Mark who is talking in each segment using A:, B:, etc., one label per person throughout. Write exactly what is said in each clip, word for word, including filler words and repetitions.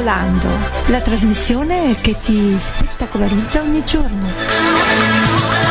A: Spettacolando, la trasmissione che ti spettacolarizza ogni giorno.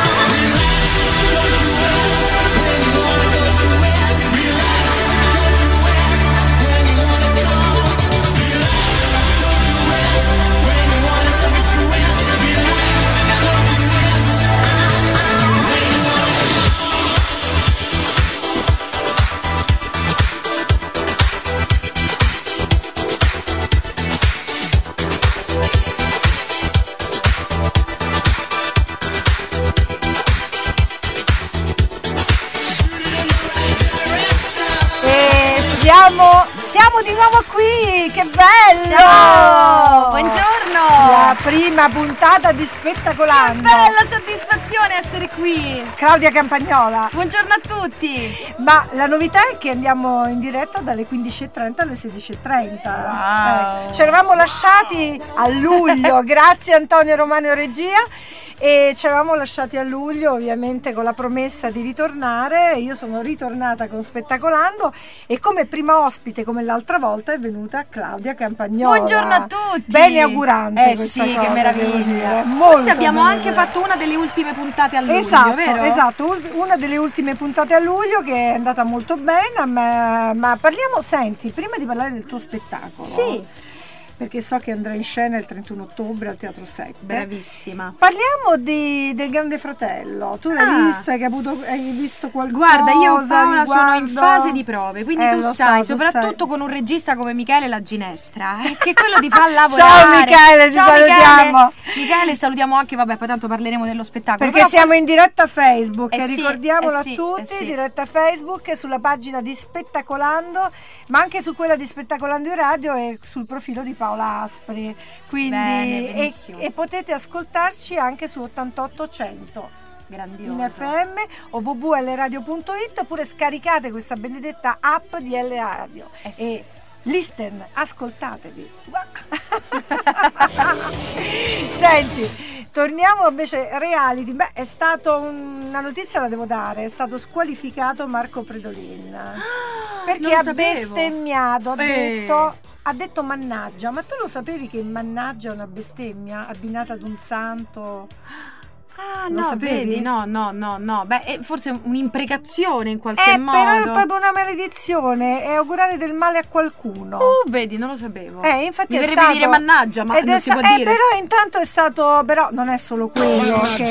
B: Siamo, siamo di nuovo qui, che bello!
C: Ciao, buongiorno!
B: La prima puntata di Spettacolando.
C: Che bella soddisfazione essere qui!
B: Claudia Campagnola.
C: Buongiorno a tutti!
B: Ma la novità è che andiamo in diretta dalle quindici e trenta alle sedici e trenta.
C: Wow.
B: Eh, ci eravamo lasciati a luglio, grazie Antonio Romano regia. E ci eravamo lasciati a luglio ovviamente con la promessa di ritornare. Io sono ritornata con Spettacolando e come prima ospite, come l'altra volta, è venuta Claudia Campagnola.
C: Buongiorno a tutti!
B: Bene augurante.
C: Eh
B: questa
C: sì,
B: cosa,
C: che meraviglia!
B: Molto.
C: Forse abbiamo
B: bene.
C: anche fatto una delle ultime puntate a luglio,
B: esatto,
C: vero?
B: Esatto, una delle ultime puntate a luglio che è andata molto bene, ma, ma parliamo, senti, prima di parlare del tuo spettacolo.
C: Sì.
B: Perché so che andrà in scena il trentuno ottobre al Teatro sette.
C: Bravissima.
B: Parliamo di, del Grande Fratello. Tu l'hai
C: Ah.
B: visto? Hai, avuto, hai visto qualcosa?
C: Guarda, io e Paola
B: riguardo...
C: sono in fase di prove, quindi
B: eh,
C: tu
B: lo
C: sai,
B: so, tu
C: soprattutto
B: sai.
C: con un regista come Michele La Ginestra, eh, che quello ti fa lavorare.
B: Ciao Michele, ti
C: Ciao,
B: salutiamo.
C: Michele. Michele, salutiamo anche, vabbè, poi tanto parleremo dello spettacolo.
B: Perché
C: Però
B: siamo in diretta Facebook,
C: Eh sì,
B: ricordiamolo
C: eh sì,
B: a tutti,
C: eh sì.
B: diretta Facebook sulla pagina di Spettacolando, ma anche su quella di Spettacolando in radio e sul profilo di Paola Aspri. Quindi
C: Bene,
B: e,
C: benissimo.
B: e potete ascoltarci anche su ottantotto cento
C: grandioso.
B: in F M o w w w punto l radio punto it, oppure scaricate questa benedetta app di L Radio
C: Eh sì.
B: e listen, ascoltatevi. Senti, torniamo invece reality. Beh, è stato un- una notizia, la devo dare, è stato squalificato Marco Predolin perché
C: non lo
B: ha
C: sapevo.
B: bestemmiato, ha
C: Eh.
B: detto ha detto mannaggia. Ma tu lo sapevi che mannaggia è una bestemmia abbinata ad un santo?
C: Ah,
B: Lo
C: no,
B: sapevi?
C: vedi, no, no, no, no. Beh, è forse un'imprecazione in qualche
B: Eh,
C: modo.
B: però è proprio una maledizione, è augurare del male a qualcuno.
C: Uh, vedi, non lo sapevo.
B: Eh, infatti
C: Mi
B: è
C: verrebbe
B: stato...
C: dire mannaggia, ma
B: ed
C: non
B: è
C: si
B: sta-
C: può
B: eh,
C: dire.
B: Però intanto è stato, però non è solo quello che...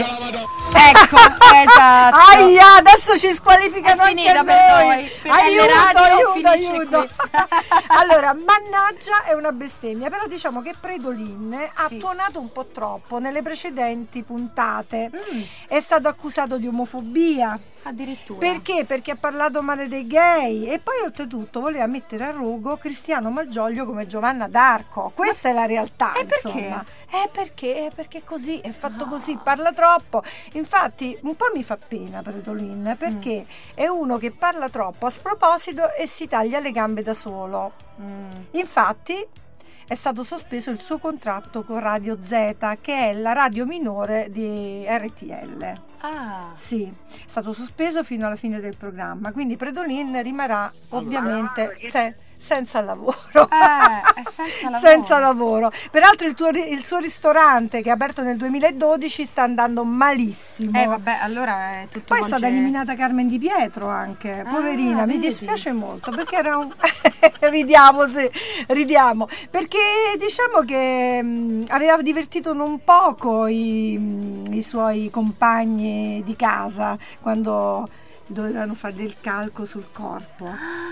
C: Ecco, esatto.
B: Aia, adesso ci squalificano
C: È
B: anche
C: finita
B: a
C: per
B: noi.
C: noi. Per
B: Aiuto,
C: L Radio
B: aiuto,
C: finisce
B: aiuto.
C: qui.
B: Allora, mannaggia è una bestemmia, però diciamo che Predolin ha
C: Sì.
B: tuonato un po' troppo nelle precedenti puntate.
C: Mm,
B: È stato accusato di omofobia.
C: addirittura.
B: Perché? Perché ha parlato male dei gay e poi oltretutto voleva mettere a rogo Cristiano Malgioglio come Giovanna d'Arco. Questa è la realtà,
C: E perché?
B: insomma. Eh perché? Eh, perché è così, è fatto così, parla troppo. Infatti un po' mi fa pena Predolin, perché è uno che parla troppo a sproposito e si taglia le gambe da solo.
C: Mm.
B: Infatti è stato sospeso il suo contratto con Radio Z, che è la radio minore di R T L.
C: Ah.
B: Sì, è stato sospeso fino alla fine del programma, quindi Predolin rimarrà ovviamente se- senza lavoro.
C: Eh, è senza lavoro.
B: Senza lavoro. Peraltro il, tuo, ri- il suo ristorante che è aperto nel duemiladodici sta andando malissimo.
C: Eh vabbè, allora è tutto
B: Poi è
C: volge-
B: stata eliminata Carmen Di Pietro anche, poverina,
C: Ah,
B: mi
C: vedi?
B: dispiace molto perché era un... ridiamo, sì, ridiamo, perché diciamo che mh, aveva divertito non poco i, mh, i suoi compagni di casa quando dovevano fare del calco sul corpo.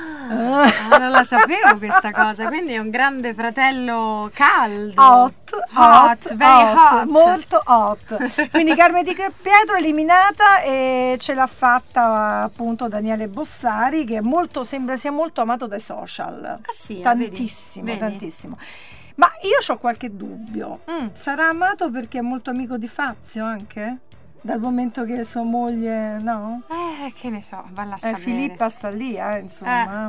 C: Ah, non la sapevo questa cosa, quindi è un grande fratello caldo.
B: Hot, hot,
C: Hot, very hot.
B: molto hot. Quindi Carmen Di Pietro eliminata e ce l'ha fatta appunto Daniele Bossari, che è molto, sembra sia molto amato dai social.
C: Ah sì,
B: Tantissimo,
C: vedi?
B: tantissimo. Ma io ho qualche dubbio.
C: Mm.
B: Sarà amato perché è molto amico di Fazio anche? Dal momento che sua moglie, no?
C: Eh, che ne so, valla a
B: Eh,
C: sapere.
B: Filippa sta lì, eh, insomma.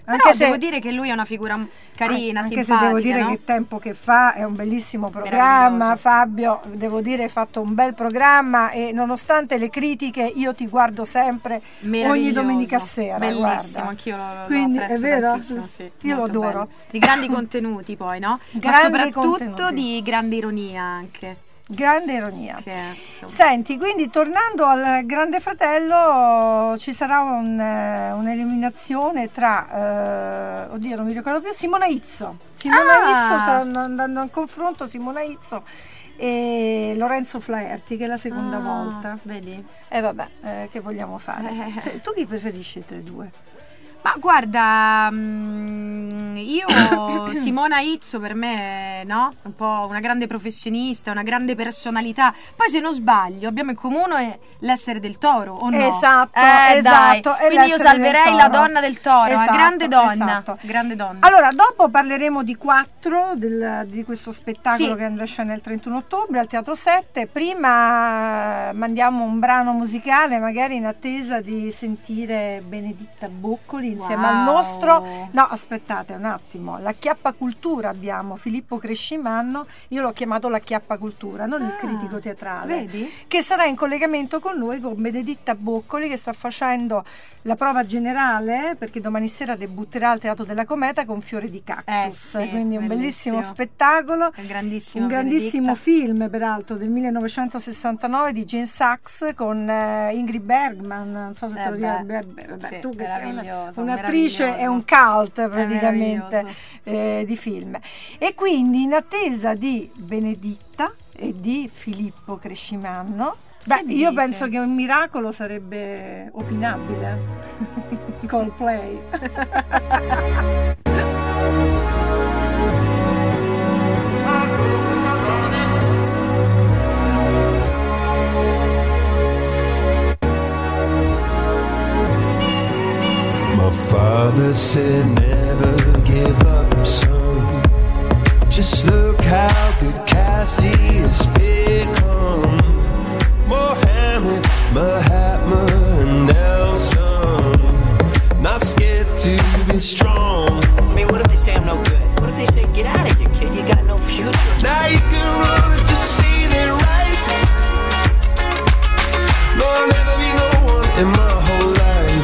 B: Anche
C: Però
B: se
C: devo dire che lui è una figura carina,
B: anche
C: simpatica,
B: se devo dire
C: no?
B: che tempo che fa, è un bellissimo programma, Fabio, devo dire hai fatto un bel programma e nonostante le critiche io ti guardo sempre ogni domenica sera.
C: Bellissimo,
B: guarda.
C: Anch'io lo, lo
B: Quindi,
C: apprezzo
B: è vero?
C: tantissimo, sì,
B: Io lo adoro.
C: bello. Di grandi contenuti poi, no?
B: Grandi
C: Ma soprattutto
B: contenuti.
C: di grande ironia anche.
B: Grande ironia.
C: Che,
B: Senti, quindi tornando al Grande Fratello ci sarà un, eh, un'eliminazione tra, eh, oddio non mi ricordo più, Simona Izzo. Simona
C: Ah!
B: Izzo, stanno andando in confronto Simona Izzo e Lorenzo Flaherty, che è la seconda
C: Ah,
B: volta.
C: Vedi?
B: E vabbè, eh, che vogliamo fare?
C: Eh.
B: Se- tu chi preferisci tra i due?
C: Ma guarda, mm, io Simona Izzo per me, no? Un po' una grande professionista, una grande personalità. Poi se non sbaglio abbiamo in comune l'essere del toro, o no?
B: Esatto,
C: Eh,
B: esatto.
C: dai.
B: è
C: Quindi io
B: l'essere
C: salverei
B: del
C: la
B: toro.
C: donna del toro,
B: Esatto,
C: una grande donna.
B: esatto.
C: Grande donna.
B: Allora, dopo parleremo di quattro del- di questo spettacolo
C: Sì.
B: che andrà a scena il trentuno ottobre al Teatro sette. Prima mandiamo un brano musicale, magari in attesa di sentire Beneditta Boccoli insieme al
C: Wow.
B: nostro. No, aspettate un attimo. La Chiappa Cultura abbiamo Filippo Crescimanno, io l'ho chiamato la Chiappa Cultura, non il
C: Ah,
B: critico teatrale.
C: Vedi?
B: Che sarà in collegamento con noi, con Beneditta Boccoli, che sta facendo la prova generale, perché domani sera debutterà al Teatro della Cometa con Fiore di Cactus.
C: Eh sì,
B: Quindi un bellissimo,
C: bellissimo.
B: spettacolo.
C: È grandissimo.
B: Un grandissimo
C: Benedetta.
B: film, peraltro, del millenovecentosessantanove di Jane Sachs con eh, Ingrid Bergman. Non so se
C: Eh
B: te lo
C: beh,
B: ricordi. Beh, beh, vabbè,
C: sì,
B: tu che sei una-
C: meraviglioso,
B: un'attrice, è
C: meraviglioso.
B: un cult praticamente
C: meraviglioso.
B: eh, di film. E quindi in attesa di Beneditta e di Filippo Crescimanno, beh,
C: Che
B: io
C: dici?
B: penso che un miracolo sarebbe opinabile. Coldplay.
D: My father said never give up, son. Just look how good Cassie has become. Mohammed, Mahatma, and Nelson. Not scared to be strong.
E: I mean, what if they say I'm no good? What if they say, get out of here, kid, you got no future?
D: Now you can run and just see they're right. No, I'll never be no one in my whole life.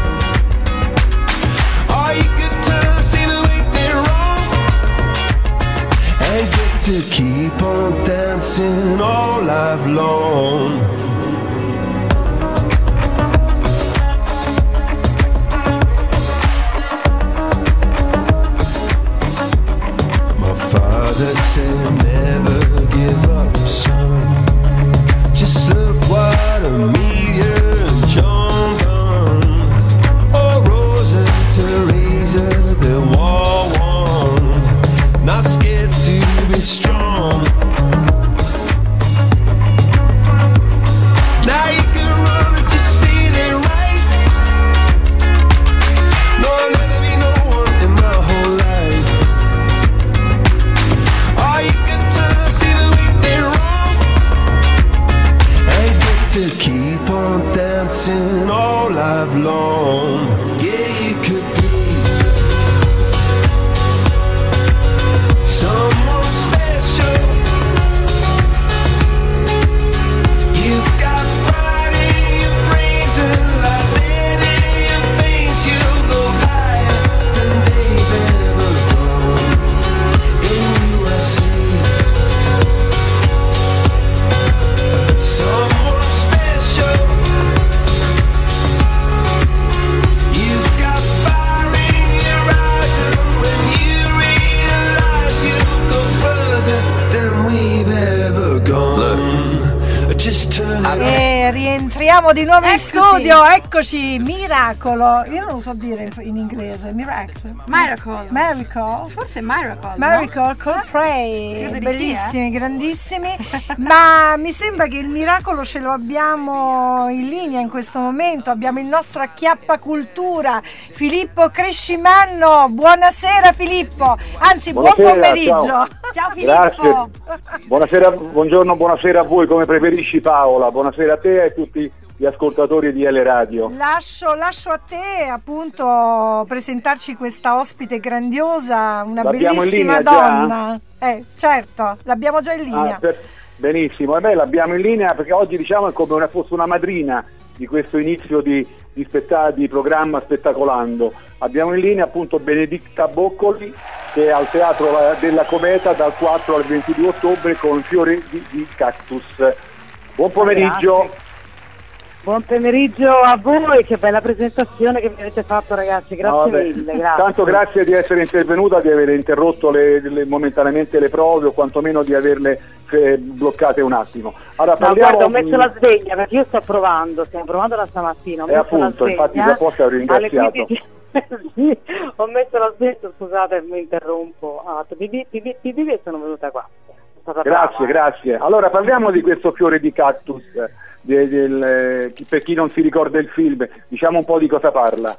D: Or you could turn, see the way they're wrong, and get to keep on dancing all life long. My father said never give up, son. Just look what Amelia and John done. Oh, Rosa and Teresa, they're all one. Not scared to be strong. Now you can run and just see they're right. No, I'll never be no one in my whole life. Or you can turn, see the way they're wrong, and get to keep on dancing all life long. Yeah, you could be someone special. You've got pride in your brains and like lead in your veins. You'll go higher than they've ever gone. In U S A, someone special. You've got fire in your eyes, and when you realize you'll go further than we've ever gone. Just turn it on.
B: E rientriamo di nuovo in
C: Eccoci.
B: studio, eccoci, miracolo. Io non lo so dire in, in inglese, miracle.
C: Miracle.
B: Miracle.
C: Forse Miracle. no?
B: Miracle, Coldplay,
C: Credo di
B: bellissimi, grandissimi, ma mi sembra che il miracolo ce lo abbiamo in linea in questo momento. Abbiamo il nostro Acchiappa Cultura, Filippo Crescimanno. Buonasera Filippo, anzi
F: Buonasera,
B: buon pomeriggio.
F: ciao.
C: Ciao Filippo.
F: Grazie. Buonasera, buongiorno, buonasera a voi, come preferisci Introduci Paola, buonasera a te e a tutti gli ascoltatori di L Radio.
B: Lascio, lascio a te appunto presentarci questa ospite grandiosa, una
F: L'abbiamo in
B: bellissima
F: linea già?
B: donna. Eh, certo, l'abbiamo già in linea.
F: Ah, per- benissimo, e beh, l'abbiamo in linea perché oggi diciamo è come una, fosse una madrina di questo inizio di, di, spetta- di programma Spettacolando. Abbiamo in linea appunto Benedicta Boccoli, che è al Teatro della Cometa dal quattro al ventidue ottobre con Fiori di, di Cactus. Buon pomeriggio.
G: Grazie. Buon pomeriggio a voi, che bella presentazione che mi avete fatto, ragazzi, grazie
F: No, vabbè.
G: mille. Grazie.
F: Tanto grazie di essere intervenuta, di aver interrotto le, le- momentaneamente le prove o quantomeno di averle eh, bloccate un attimo. Allora
G: No,
F: parliamo.
G: guarda, ho messo la sveglia perché io sto provando, stiamo provando da stamattina. Ho
F: E
G: messo
F: appunto,
G: la
F: infatti
G: sveglia
F: da poco ho ringraziato.
G: alle quindici. Sì, ho messo la sveglia, scusate, mi interrompo. Ah, pipì, pipì, pipì, e sono venuta qua. Sono stata
F: Grazie,
G: brava.
F: grazie. Allora parliamo di questo fiore di cactus, de- del, eh, chi- per chi non si ricorda il film, diciamo un po' di cosa parla.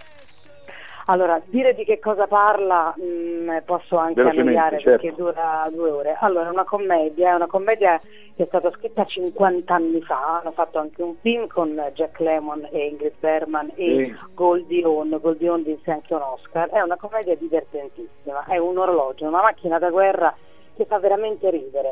G: Allora, dire di che cosa parla mh, posso anche
F: Velocemente,
G: annoiare
F: certo.
G: perché dura due ore. Allora, è una commedia, è una commedia che è stata scritta cinquanta anni fa, hanno fatto anche un film con Jack Lemmon e Ingrid Bergman e
F: Sì.
G: Goldie Hawn, Goldie Hawn vinse anche un Oscar, è una commedia divertentissima, è un orologio, una macchina da guerra che fa veramente ridere.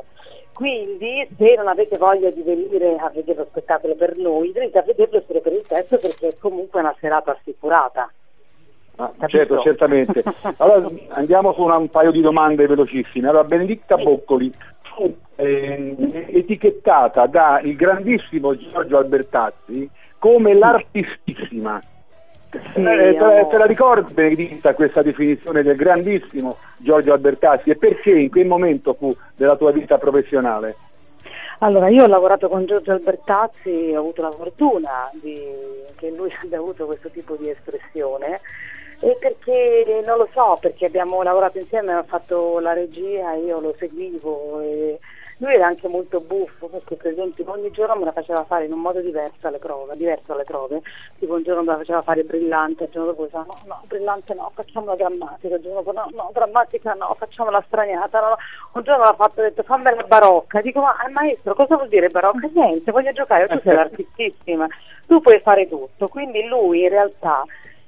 G: Quindi se non avete voglia di venire a vedere lo spettacolo per noi, venite a vederlo solo per il testo perché è comunque una serata assicurata.
F: Ah,
G: Capito?
F: certo, certamente. Allora andiamo su una- un paio di domande velocissime. Allora, Benedicta Boccoli fu eh, etichettata da il grandissimo Giorgio Albertazzi come l'artistissima.
G: Sì,
F: Eh, te,
G: amore.
F: te la ricordi, Benedicta, questa definizione del grandissimo Giorgio Albertazzi e perché in quel momento fu della tua vita professionale?
G: Allora, io ho lavorato con Giorgio Albertazzi, ho avuto la fortuna di, che lui abbia avuto questo tipo di espressione, e perché, non lo so, perché abbiamo lavorato insieme, ha fatto la regia, io lo seguivo, e lui era anche molto buffo, perché per esempio ogni giorno me la faceva fare in un modo diverso alle prove, diverso alle prove, tipo un giorno me la faceva fare brillante, il giorno dopo diceva no, no, brillante no, facciamo la drammatica, il giorno dopo no, no, drammatica no, facciamo la straniata, no, no. Un giorno l'ha fatto e ha detto fammi la barocca, dico ma eh, maestro cosa vuol dire barocca? Niente, voglio giocare, tu sei l'artistissima, tu puoi fare tutto, quindi lui in realtà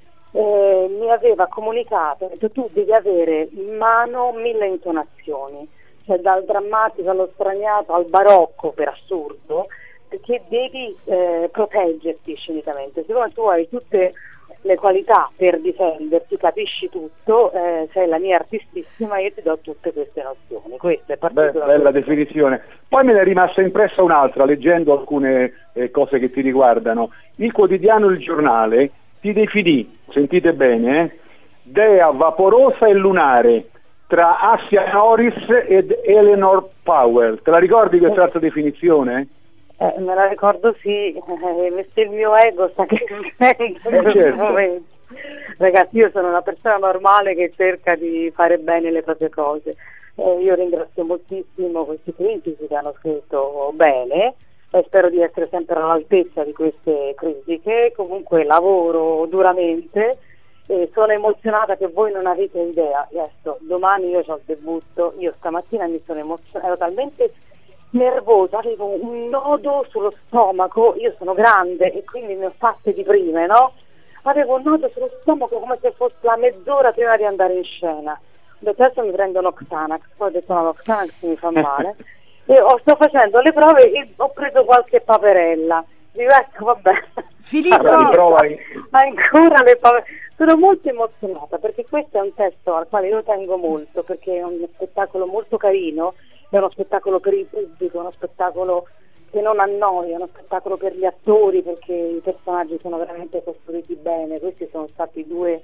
G: eh, mi aveva comunicato, ha detto tu devi avere in mano mille intonazioni, cioè dal drammatico allo straniato al barocco per assurdo, perché devi eh, proteggerti scenicamente, siccome tu hai tutte le qualità per difenderti, capisci tutto, eh, sei la mia artistissima, io ti do tutte queste nozioni. Questo è partito
F: Beh,
G: da
F: bella
G: questo.
F: definizione. Poi me ne è rimasta impressa un'altra, leggendo alcune eh, cose che ti riguardano. Il quotidiano Il Giornale ti definì, sentite bene, eh, dea vaporosa e lunare tra Assia Norris ed Eleanor Powell. Te la ricordi questa altra definizione?
G: Eh, me la ricordo sì, eh, il mio ego sta crescendo in questo
F: certo.
G: momento. Ragazzi, io sono una persona normale che cerca di fare bene le proprie cose. Eh, io ringrazio moltissimo questi critici che hanno scritto bene e spero di essere sempre all'altezza di queste critiche. Comunque lavoro duramente e sono emozionata che voi non avete idea. Adesso, domani io ho il debutto, io stamattina mi sono emozionata, ero talmente nervosa, avevo un nodo sullo stomaco, io sono grande e quindi ne ho fatte di prime, no? Avevo un nodo sullo stomaco come se fosse la mezz'ora prima di andare in scena. Ho detto adesso mi prendo un Xanax, poi ho detto no, lo Xanax mi fa male e ho, sto facendo le prove e ho preso qualche paperella. Dico ecco vabbè.
B: Filippo,
F: Allora, riprova in-
G: Ancora le paure. Sono molto emozionata perché questo è un testo al quale io tengo molto, perché è uno spettacolo molto carino, è uno spettacolo per il pubblico, uno spettacolo che non annoia, uno spettacolo per gli attori perché i personaggi sono veramente costruiti bene. Questi sono stati due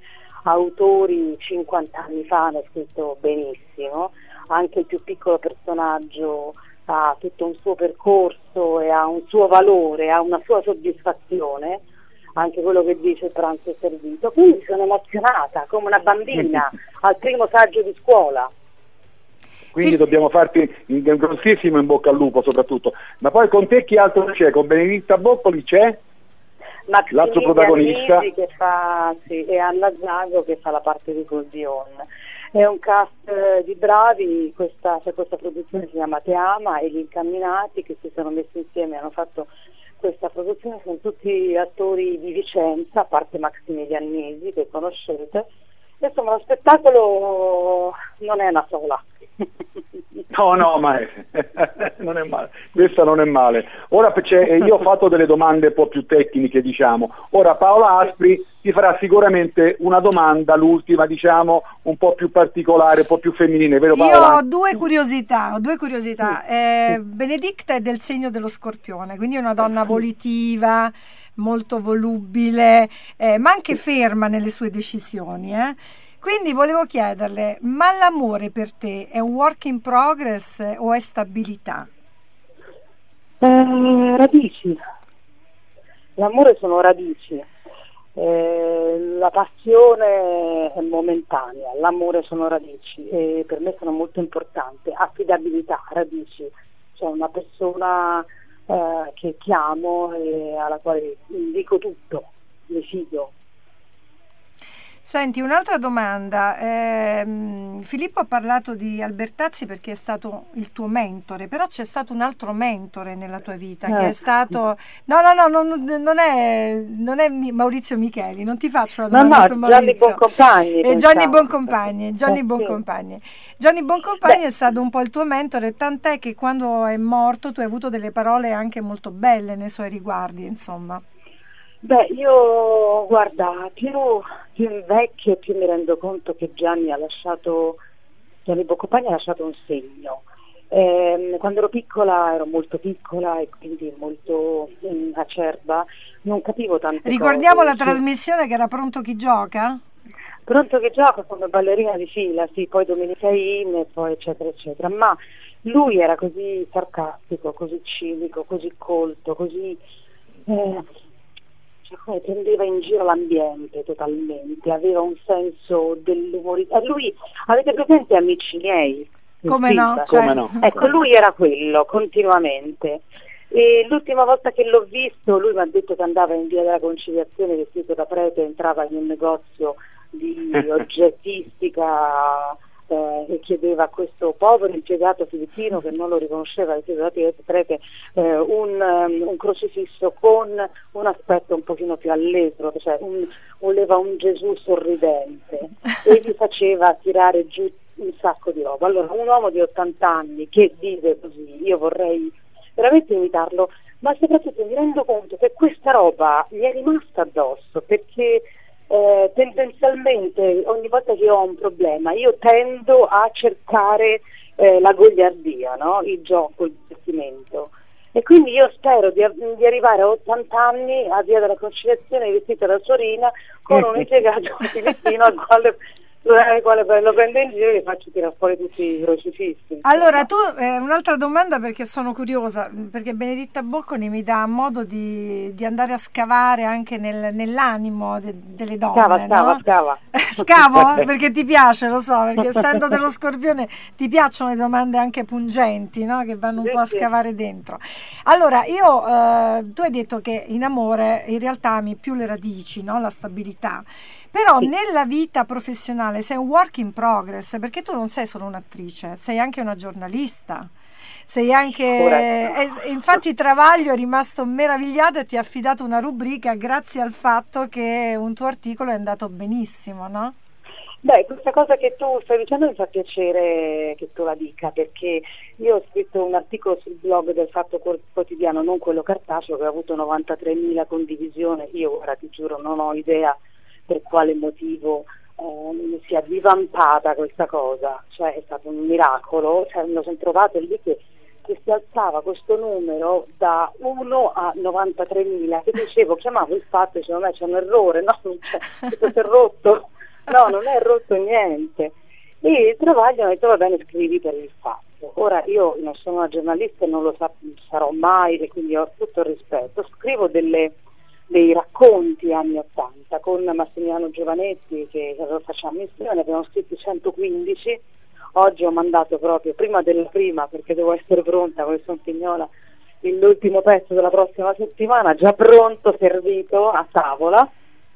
G: autori cinquanta anni fa, hanno scritto benissimo, anche il più piccolo personaggio ha tutto un suo percorso e ha un suo valore, ha una sua soddisfazione, anche quello che dice il pranzo è servito, quindi sono emozionata come una bambina al primo saggio di scuola.
F: Quindi
B: Sì.
F: dobbiamo farti un grossissimo in bocca al lupo soprattutto. Ma poi con te chi altro c'è? Con Benedicta Boccoli c'è?
G: Maximilian
F: protagonista.
G: Nisi che fa, sì, e Anna Zago che fa la parte di Goldie Hawn. è un cast eh, di bravi, questa, cioè, questa produzione si chiama Te Ama, e gli Incamminati che si sono messi insieme e hanno fatto questa produzione, sono tutti attori di Vicenza, a parte Maximiliannesi che conoscete. Insomma, lo spettacolo non è una sola.
F: No, no, ma è, non è male, questa non è male. Ora c'è, io ho fatto delle domande un po' più tecniche, diciamo. Ora Paola Aspri ti farà sicuramente una domanda, l'ultima, diciamo, un po' più particolare, un po' più femminile, vero Paola?
B: Io ho due curiosità, ho due curiosità. Eh, Benedicta è del segno dello Scorpione, quindi è una donna volitiva, molto volubile, eh, ma anche ferma nelle sue decisioni, eh. Quindi volevo chiederle, ma l'amore per te è un work in progress o è stabilità?
G: Eh, radici. L'amore sono radici. Eh, la passione è momentanea, l'amore sono radici e per me sono molto importanti. Affidabilità, radici. Cioè una persona eh, che chiamo e alla quale dico tutto, mi fido.
B: Senti, un'altra domanda. Eh, Filippo ha parlato di Albertazzi perché è stato il tuo mentore, però c'è stato un altro mentore nella tua vita
G: Eh.
B: che è stato... No, no, no, non, non è, non è Mi- Maurizio Micheli, non ti faccio la
G: No,
B: domanda
G: no,
B: su
G: Gianni
B: Maurizio.
G: Boncompagni.
B: Eh, Johnny
G: pensavo.
B: Boncompagni, Johnny
G: Eh, sì.
B: Boncompagni. Johnny Boncompagni
G: Beh.
B: è stato un po' il tuo mentore, tant'è che quando è morto tu hai avuto delle parole anche molto belle nei suoi riguardi, insomma.
G: Beh, io guarda, più, più invecchio più mi rendo conto che Gianni ha lasciato, Gianni Boncompagni ha lasciato un segno. Ehm, quando ero piccola, ero molto piccola e quindi molto mm, acerba, non capivo tante
B: Ricordiamo
G: cose.
B: la
G: Sì.
B: trasmissione che era Pronto chi gioca?
G: Pronto che gioca come ballerina di fila, sì, poi Domenica In e poi eccetera eccetera, ma lui era così sarcastico, così cinico, così colto, così... Eh, come prendeva in giro l'ambiente totalmente, aveva un senso dell'umorismo. Lui, avete presente Amici miei? Il
B: Come no?
G: film?
F: Come
B: certo.
F: no?
G: Ecco, lui era quello, continuamente. E l'ultima volta che l'ho visto, lui mi ha detto che andava in via della Conciliazione vestito da prete, entrava in un negozio di oggettistica eh, e chiedeva a questo povero impiegato filippino che non lo riconosceva, vestito da prete, eh, un, um, un crocifisso con un aspetto un pochino più allegro, cioè un, voleva un Gesù sorridente e gli faceva tirare giù un sacco di roba. Allora, un uomo di ottanta anni che vive così, io vorrei veramente imitarlo, ma soprattutto mi rendo conto che questa roba mi è rimasta addosso, perché eh, tendenzialmente ogni volta che ho un problema io tendo a cercare eh, la goliardia, no? Il gioco, il divertimento. E quindi io spero di, di arrivare a ottanta anni a Via della Conciliazione vestita da Sorina con un impiegato filippino al quale, al quale lo prendo in giro e gli faccio tirare fuori tutti i crocifissi.
B: Allora, tu, eh, un'altra domanda perché sono curiosa, perché Benedetta Bocconi mi dà modo di, di andare a scavare anche nel- nell'animo de- delle donne,
G: Scava, scava,
B: no?
G: scava.
B: Scavo? Perché ti piace, lo so, perché essendo dello Scorpione ti piacciono le domande anche pungenti, no? Che vanno un
G: Sì,
B: po' a
G: sì.
B: scavare dentro. Allora, io, eh, tu hai detto che in amore in realtà ami più le radici, no? La stabilità. Però
G: Sì.
B: nella vita professionale sei un work in progress, perché tu non sei solo un'attrice, sei anche una giornalista. Sei anche
G: Corretto.
B: e- e infatti Travaglio è rimasto meravigliato e ti ha affidato una rubrica grazie al fatto che un tuo articolo è andato benissimo, no?
G: Beh, questa cosa che tu stai dicendo mi fa piacere che tu la dica, perché io ho scritto un articolo sul blog del Fatto Quotidiano, non quello cartaceo, che ha avuto novantatremila condivisioni. Io ora ti giuro non ho idea per quale motivo eh, si è divampata questa cosa, cioè è stato un miracolo, cioè, me lo sono trovato lì che, che si alzava questo numero da uno a novantatremila, che dicevo, chiamavo il Fatto e dicevo, ma c'è un errore, no, non c'è, questo si è rotto, no, non è rotto niente. E il Travaglio mi ha detto, va bene, scrivi per il Fatto. Ora io non sono una giornalista e non lo sa- sarò mai, e quindi ho tutto il rispetto, scrivo delle dei racconti anni ottanta con Massimiliano Giovanetti che lo facciamo insieme, ne abbiamo scritti centoquindici. Oggi ho mandato proprio prima della prima, perché devo essere pronta con il Son Pignola, l'ultimo pezzo della prossima settimana, già pronto, servito a tavola,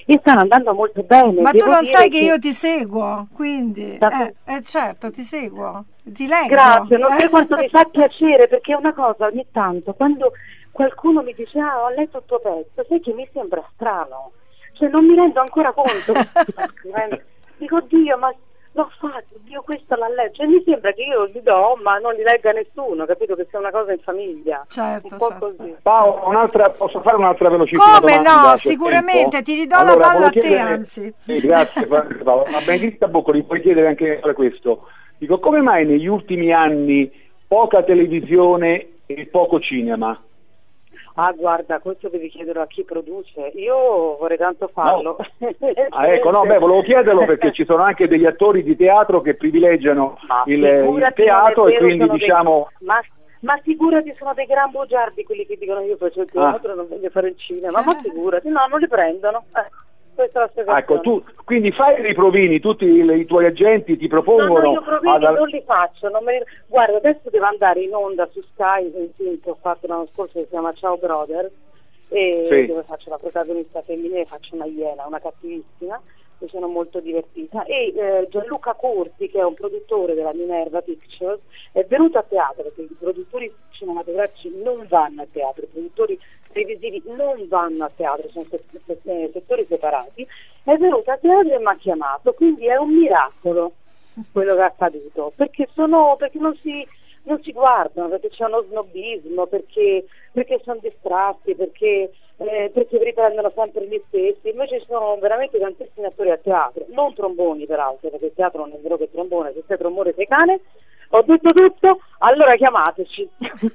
G: e stanno andando molto bene.
B: Ma tu
G: Devo
B: non
G: dire
B: sai che io ti seguo, quindi
G: Da-
B: eh, eh, certo, ti seguo, ti leggo.
G: Grazie, non sai
B: Eh.
G: quanto mi fa piacere, perché è una cosa ogni tanto, quando qualcuno mi dice ah, ho letto il tuo pezzo, sai che mi sembra strano, cioè non mi rendo ancora conto che sto scrivendo. Dico Dio, ma l'ho fatto, Dio questo l'ha letto, cioè, mi sembra che io li do ma non li legga nessuno, capito, che sia una cosa in famiglia,
B: Certo,
G: un po'
B: certo.
G: così.
F: Paolo, un'altra, posso fare un'altra velocissima
B: Come
F: domanda?
B: no,
F: C'è
B: sicuramente,
F: tempo?
B: ti ridò
F: Allora,
B: la palla
F: volevo
B: a te,
F: chiedere-
B: anzi.
F: Sì, grazie Paolo. Ma Benedetta Boccoli, puoi chiedere anche questo. Dico, come mai negli ultimi anni poca televisione e poco cinema?
G: Ah, guarda, questo devi chiederlo a chi produce. Io vorrei tanto farlo.
F: Ah, ecco, no, beh, volevo chiederlo perché ci sono anche degli attori di teatro che privilegiano
G: Ma
F: il, il
G: figurati,
F: teatro
G: non è
F: e
G: vero,
F: quindi
G: sono dei-
F: diciamo...
G: Ma, ma figurati, sono dei gran bugiardi quelli che dicono io faccio il teatro e non voglio fare il cinema. Ma figurati, no, non li prendono. Eh, questa è la spiegazione.
F: Ah, ecco, tu quindi fai dei provini, tutti i, i tuoi agenti ti
G: No,
F: propongono...
G: no, io provini
F: ad-
G: non li faccio. Non me li- Guarda, adesso devo andare in onda su Sky, un film che ho fatto l'anno scorso che si chiama Ciao Brother, e
F: Sì.
G: dove faccio la protagonista femminile, faccio una iena, una cattivissima, mi sono molto divertita. E eh, Gianluca Corti, che è un produttore della Minerva Pictures, è venuto a teatro, perché i produttori cinematografici non vanno a teatro, i produttori televisivi non vanno a teatro, sono se- se- settori separati, è venuto a teatro e mi ha chiamato, quindi è un miracolo quello che è accaduto, perché sono perché non si non si guardano, perché c'è uno snobismo, perché, perché sono distratti, perché, eh, perché riprendono sempre gli stessi. Invece ci sono veramente tantissimi attori a teatro, non tromboni peraltro, perché il teatro non è vero che è trombone, se sei trombone sei cane. Ho detto tutto, allora chiamateci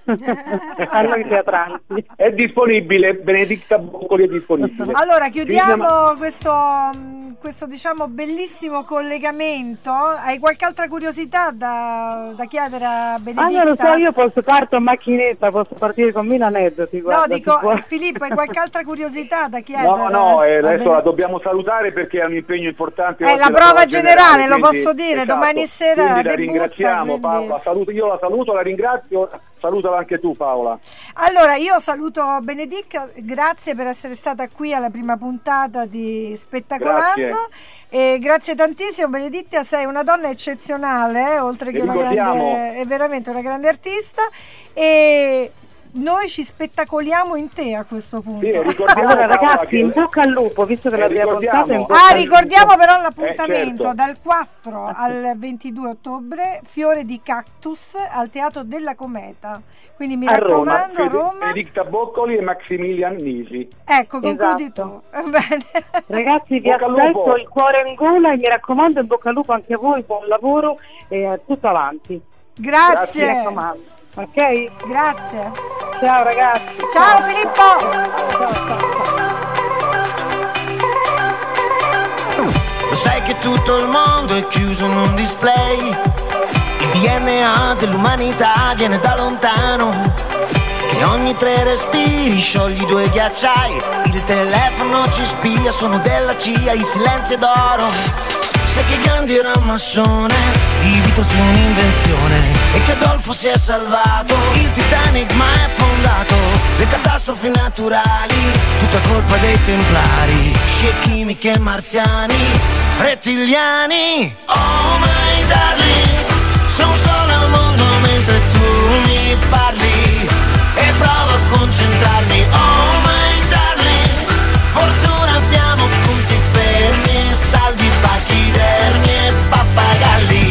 G: a noi teatranti.
F: È disponibile, Benedetta Boccoli è disponibile.
B: Allora chiudiamo
F: Cinema-
B: questo, mh, questo diciamo bellissimo collegamento. Hai qualche altra curiosità da, da chiedere a Benedetta?
G: Ah, non lo so, io posso parto a macchinetta, posso partire con mille aneddoti.
B: No,
G: Guarda,
B: dico,
G: si può.
B: eh, Filippo, hai qualche altra curiosità da chiedere?
F: No, no, eh,
B: a
F: adesso
B: Benedetta?
F: la dobbiamo salutare perché è un impegno importante.
B: È
F: oggi,
B: la prova generale, lo
F: quindi-
B: posso dire,
F: esatto.
B: domani sera
F: Quindi la
B: debutta,
F: ringraziamo
B: quindi-
F: Paola, saluto, io la saluto, la ringrazio, salutala anche tu Paola.
B: Allora, io saluto Benedetta, grazie per essere stata qui alla prima puntata di Spettacolando. E grazie tantissimo Benedetta, sei una donna eccezionale, eh, oltre che
F: E
B: una
F: ricordiamo-
B: grande, è veramente una grande artista, e noi ci spettacoliamo in te a questo punto.
F: Sì, e ricordiamo,
G: Allora
F: Paola,
G: ragazzi,
F: che-
G: in bocca al lupo, visto che
F: Eh,
G: la prima
F: ricordiamo.
G: puntata è in bocca
B: Ah,
G: al
B: ricordiamo
G: lupo.
B: però l'appuntamento
F: Eh, certo.
B: dal quattro al ventidue ottobre, Fiore di Cactus al Teatro della Cometa. Quindi mi
G: A Roma.
B: raccomando, a Roma.
F: Benedetta Boccoli e Maximilian Nisi.
B: Ecco, concludi
G: Esatto.
B: tu. Bene.
G: Ragazzi, vi
F: Bocca al
G: aspetto,
F: lupo.
G: il cuore in gola, e mi raccomando, in bocca al lupo anche a voi, buon lavoro e tutto avanti. Mi
B: Grazie.
G: raccomando. Ok?
B: Grazie.
G: Ciao ragazzi.
B: Ciao Filippo.
H: Lo sai che tutto il mondo è chiuso in un display. Il D N A dell'umanità viene da lontano. Che ogni tre respiri sciogli due ghiacciai. Il telefono ci spia, sono della C I A, i silenzi d'oro. Sai che Gandhi era un massone, i Beatles un'invenzione, e che Adolfo si è salvato, il Titanic mai affondato, le catastrofi naturali, tutta colpa dei templari, scie chimiche marziani, rettiliani. Oh my darling, sono solo al mondo mentre tu mi parli, e provo a concentrarmi. Oh my darling, fortuna abbiamo, punti fermi, saldi, pachidermi e pappagalli.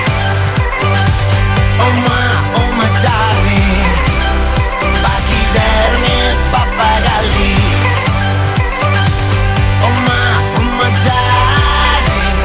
H: Oh my, oh my darling, pachidermi e pappagalli. Oh my, oh my darling.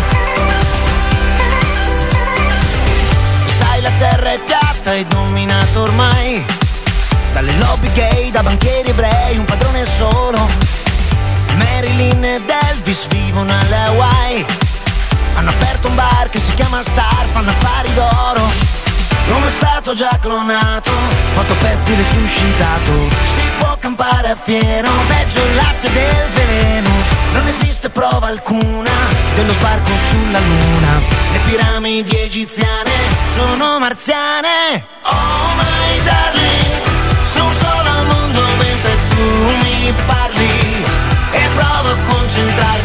H: Sai, la terra è piatta e dominata ormai dalle lobby gay, da banchieri ebrei, un padrone solo. Marilyn ed Elvis vivono alle Hawaii, hanno aperto un bar che si chiama Star, fanno affari d'oro. L'uomo è stato già clonato, fatto pezzi resuscitato. Si può campare a fieno, peggio il latte del veleno. Non esiste prova alcuna dello sbarco sulla luna. Le piramidi egiziane sono marziane. Oh my darling, sono solo al mondo mentre tu mi parli, e provo a concentrarmi.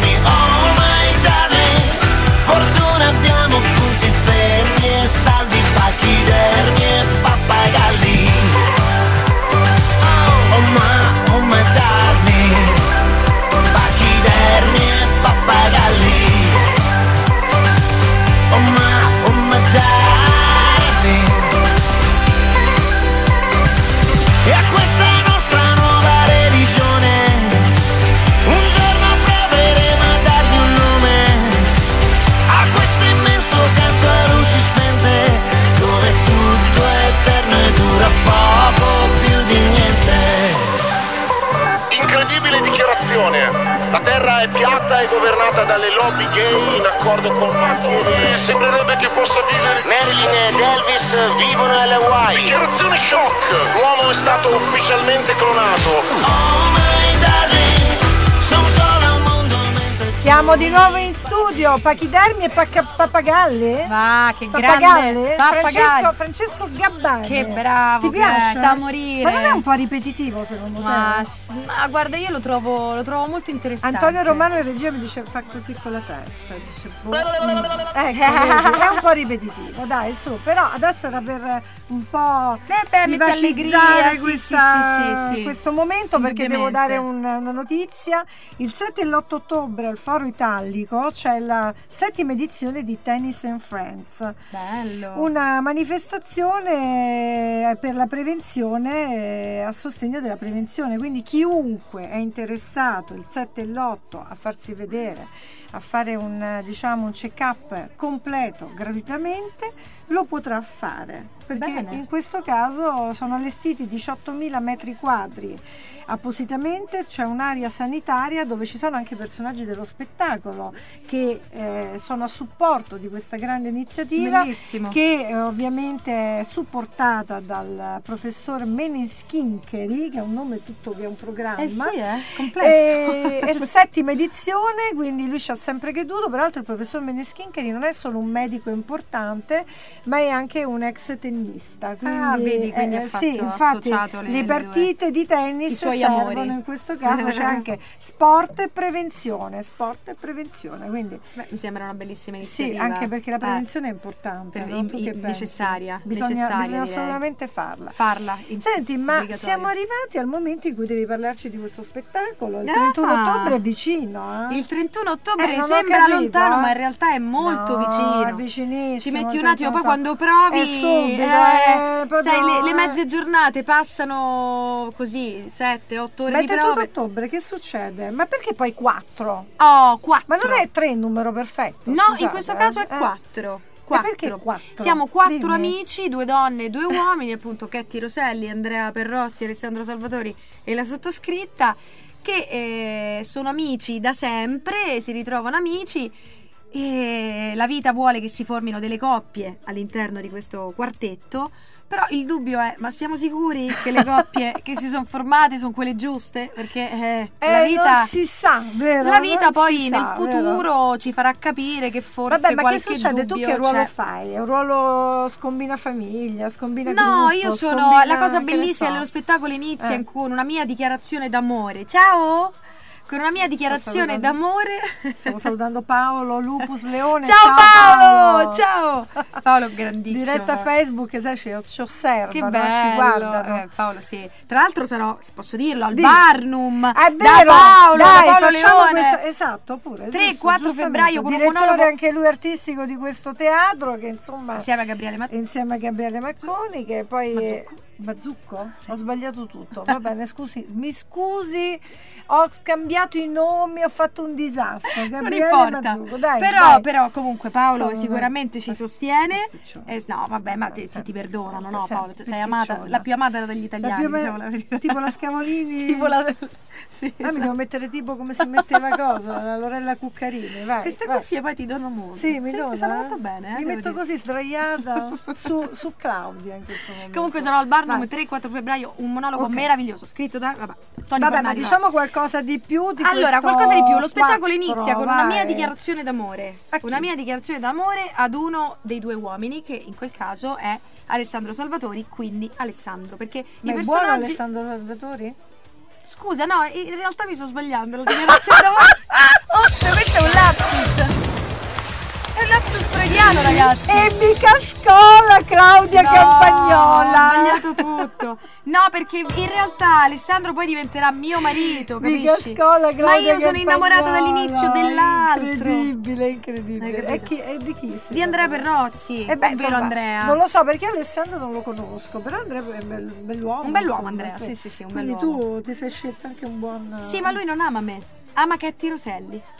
I: Attenzione, la terra è piatta e governata dalle lobby gay in accordo con macchine. Sembrerebbe che possa vivere.
H: Marilyn ed Elvis vivono alle Hawaii.
I: Dichiarazione shock, l'uomo è stato ufficialmente clonato.
H: Oh my darling, sono solo al mondo mentre
B: Siamo di nuovo in studio, Pachidermi e Pacca- Pappagalli?
C: Ma che
B: Pappagalli?
C: grande
B: Francesco, Francesco Gabbani.
C: Che bravo,
B: Ti piace?
C: che- da morire.
B: Ma non è un po' ripetitivo secondo
C: Ma,
B: te?
C: s- ma guarda, io lo trovo, lo trovo molto interessante.
B: Antonio Romano in regia mi dice fa così con la testa, dice, boh, mm. Ecco, vedi, è un po' ripetitivo, dai, su, però adesso era per un po'
C: Eh beh, mette
B: vivacizzare
C: allegria, sì,
B: questa-
C: sì, sì, sì, sì.
B: questo momento, perché devo
C: Indubbiamente.
B: dare un- una notizia. Il sette e l'otto ottobre al Foro Italico c'è la settima edizione di Tennis and Friends,
C: Bello.
B: una manifestazione per la prevenzione, eh, a sostegno della prevenzione, quindi chiunque è interessato il sette e l'otto a farsi vedere, a fare un, eh, diciamo, un check-up completo gratuitamente, lo potrà fare, perché
C: Bene.
B: in questo caso sono allestiti diciottomila metri quadri appositamente, c'è un'area sanitaria dove ci sono anche personaggi dello spettacolo che eh, sono a supporto di questa grande iniziativa,
C: Bellissimo.
B: che eh, ovviamente è supportata dal professor Meneskincheri, che è un nome tutto, che è un programma.
C: Eh sì, eh, complesso.
B: E- è la settima edizione, quindi lui ci ha sempre creduto. Peraltro il professor Meneskincheri non è solo un medico importante, ma è anche un ex tennista. Quindi,
C: Ah, vedi, quindi ha
B: eh,
C: fatto-
B: sì, infatti
C: associato le-
B: le
C: le
B: partite di tennis
C: I suoi
B: servono
C: amori.
B: in questo caso, c'è anche sport e prevenzione, sport e prevenzione, quindi
C: Beh, mi sembra una bellissima
B: sì,
C: iniziativa.
B: anche perché la
C: Eh,
B: prevenzione è importante,
C: per-
B: no? Tu
C: in-
B: che
C: in-
B: pensi?
C: necessaria,
B: bisogna,
C: necessaria,
B: bisogna
C: direi.
B: assolutamente farla.
C: farla. in-
B: Senti, ma
C: obbligatorio.
B: siamo arrivati al momento in cui devi parlarci di questo spettacolo. Il
C: Ah!
B: trentuno ottobre è vicino, eh?
C: Il trentuno ottobre
B: Eh, non ho
C: sembra
B: capito,
C: lontano,
B: eh.
C: ma in realtà è molto
B: No,
C: vicino.
B: è vicinissimo.
C: Ci metti
B: il
C: un attimo, poi
B: trentuno
C: quando provi,
B: è subito,
C: eh,
B: eh, proprio,
C: sai, le, le
B: eh.
C: mezze giornate passano così, sette otto ore
B: Ma il
C: di
B: trentuno
C: prove.
B: ottobre che succede? Ma perché poi quattro?
C: Oh, quattro.
B: Ma non è tre il numero perfetto?
C: No,
B: scusate,
C: in questo
B: eh.
C: caso è
B: Eh.
C: quattro.
B: Ma perché quattro?
C: Siamo quattro
B: Dimmi.
C: amici, due donne e due uomini, appunto Ketty Roselli, Andrea Perrozzi, Alessandro Salvatori e la sottoscritta, che eh, sono amici da sempre, si ritrovano amici e la vita vuole che si formino delle coppie all'interno di questo quartetto. Però il dubbio è, ma siamo sicuri che le coppie che si sono formate sono quelle giuste? Perché eh,
B: Eh,
C: la vita...
B: non si sa, vero?
C: La vita
B: Non
C: poi
B: si
C: nel
B: sa,
C: futuro ci farà capire che forse
B: Vabbè, ma che
C: qualche
B: succede? Tu
C: dubbio
B: che ruolo
C: c'è.
B: fai? È un ruolo scombina famiglia, scombina
C: No,
B: gruppo,
C: io sono
B: scombina-
C: la cosa
B: che ne
C: bellissima
B: so.
C: dello spettacolo inizia
B: Eh.
C: con una mia dichiarazione d'amore. Ciao! Con una mia dichiarazione
B: salutando.
C: d'amore.
B: Stavo salutando Paolo Lupus Leone.
C: Ciao, Paolo! Ciao! Paolo grandissimo.
B: Diretta Facebook, sai, ci, ci osserva,
C: Che
B: no?
C: bello,
B: Ci guardano.
C: eh, Paolo, sì. Tra l'altro sarò, se posso dirlo, al
B: Di.
C: Barnum.
B: È
C: da
B: vero,
C: Paolo,
B: dai,
C: da Paolo
B: facciamo
C: Leone.
B: questa, esatto, pure.
C: tre
B: giusto,
C: quattro
B: giustamente.
C: febbraio con un
B: Direttore
C: monologo-
B: anche lui artistico di questo teatro, che insomma
C: Insieme a Gabriele Mattei.
B: insieme a Gabriele Mazzoni, che poi
C: Mazzucco.
B: Mazzucco? Ho sbagliato tutto. Va bene, scusi, mi scusi, ho scambiato i nomi, ho fatto un disastro.
C: Non
B: Gabriele
C: importa.
B: Mazzucco, dai,
C: però,
B: dai.
C: però comunque Paolo
B: Sono-
C: sicuramente ci
B: Passi-
C: sostiene.
B: pasticcione.
C: Eh, no, vabbè, ma te, ti, ti perdonano, no
B: Sì,
C: Paolo? Tu sei
B: pasticcione.
C: amata, la più amata dagli
B: La
C: italiani,
B: più-
C: diciamo la verità.
B: tipo la Scavolini.
C: Tipo la... Sì,
B: Ah, mi
C: esatto.
B: devo mettere tipo come si metteva cosa, la Lorella Cuccarini, vai.
C: Queste
B: vai.
C: cuffie poi ti donano molto.
B: Sì, mi dona.
C: ti stanno molto bene. eh,
B: Mi
C: devo
B: metto
C: dire.
B: così sdraiata su, su Claudia in questo momento.
C: Comunque sarò al Barnum
B: Vai.
C: tre quattro febbraio, un monologo
B: Ok.
C: meraviglioso, scritto da vabbè, Tony
B: Vabbè, ma
C: Fornari, va.
B: diciamo qualcosa di più di
C: Allora,
B: questo
C: qualcosa di più. Lo spettacolo
B: quattro,
C: inizia con una mia
B: vai.
C: dichiarazione d'amore.
B: A chi?
C: Una mia dichiarazione d'amore ad uno dei due uomini, che in quel caso è Alessandro Salvatori, quindi Alessandro. Perché
B: Ma
C: i
B: è buono
C: personaggi.
B: Alessandro Salvatori?
C: Scusa, no, in realtà mi sto sbagliando. La dichiarazione d'amore. Osso, questo è un lapsus. È un lapsus freudiano, ragazzi.
B: E mi cascò la Claudia
C: No,
B: Campagnola.
C: Ho sbagliato tutto. No, perché in realtà Alessandro poi diventerà mio marito,
B: Mi
C: capisci?
B: cascò la Claudia
C: Ma io sono innamorata
B: Campagnola.
C: dall'inizio dell'altro.
B: Incredibile,
C: Hai
B: incredibile.
C: capito?
B: E, chi, e di chi? si
C: Di Andrea
B: parla?
C: Perrozzi.
B: Eh beh,
C: Ovvero
B: insomma,
C: Andrea.
B: Non lo so perché Alessandro non lo conosco, però Andrea è un bel, bell'uomo.
C: Un bell'uomo,
B: insomma,
C: Andrea, sì, sì, sì, un
B: Quindi
C: bell'uomo.
B: tu ti sei scelta anche un buon.
C: Sì, ma lui non ama me. Ama Ketty Roselli.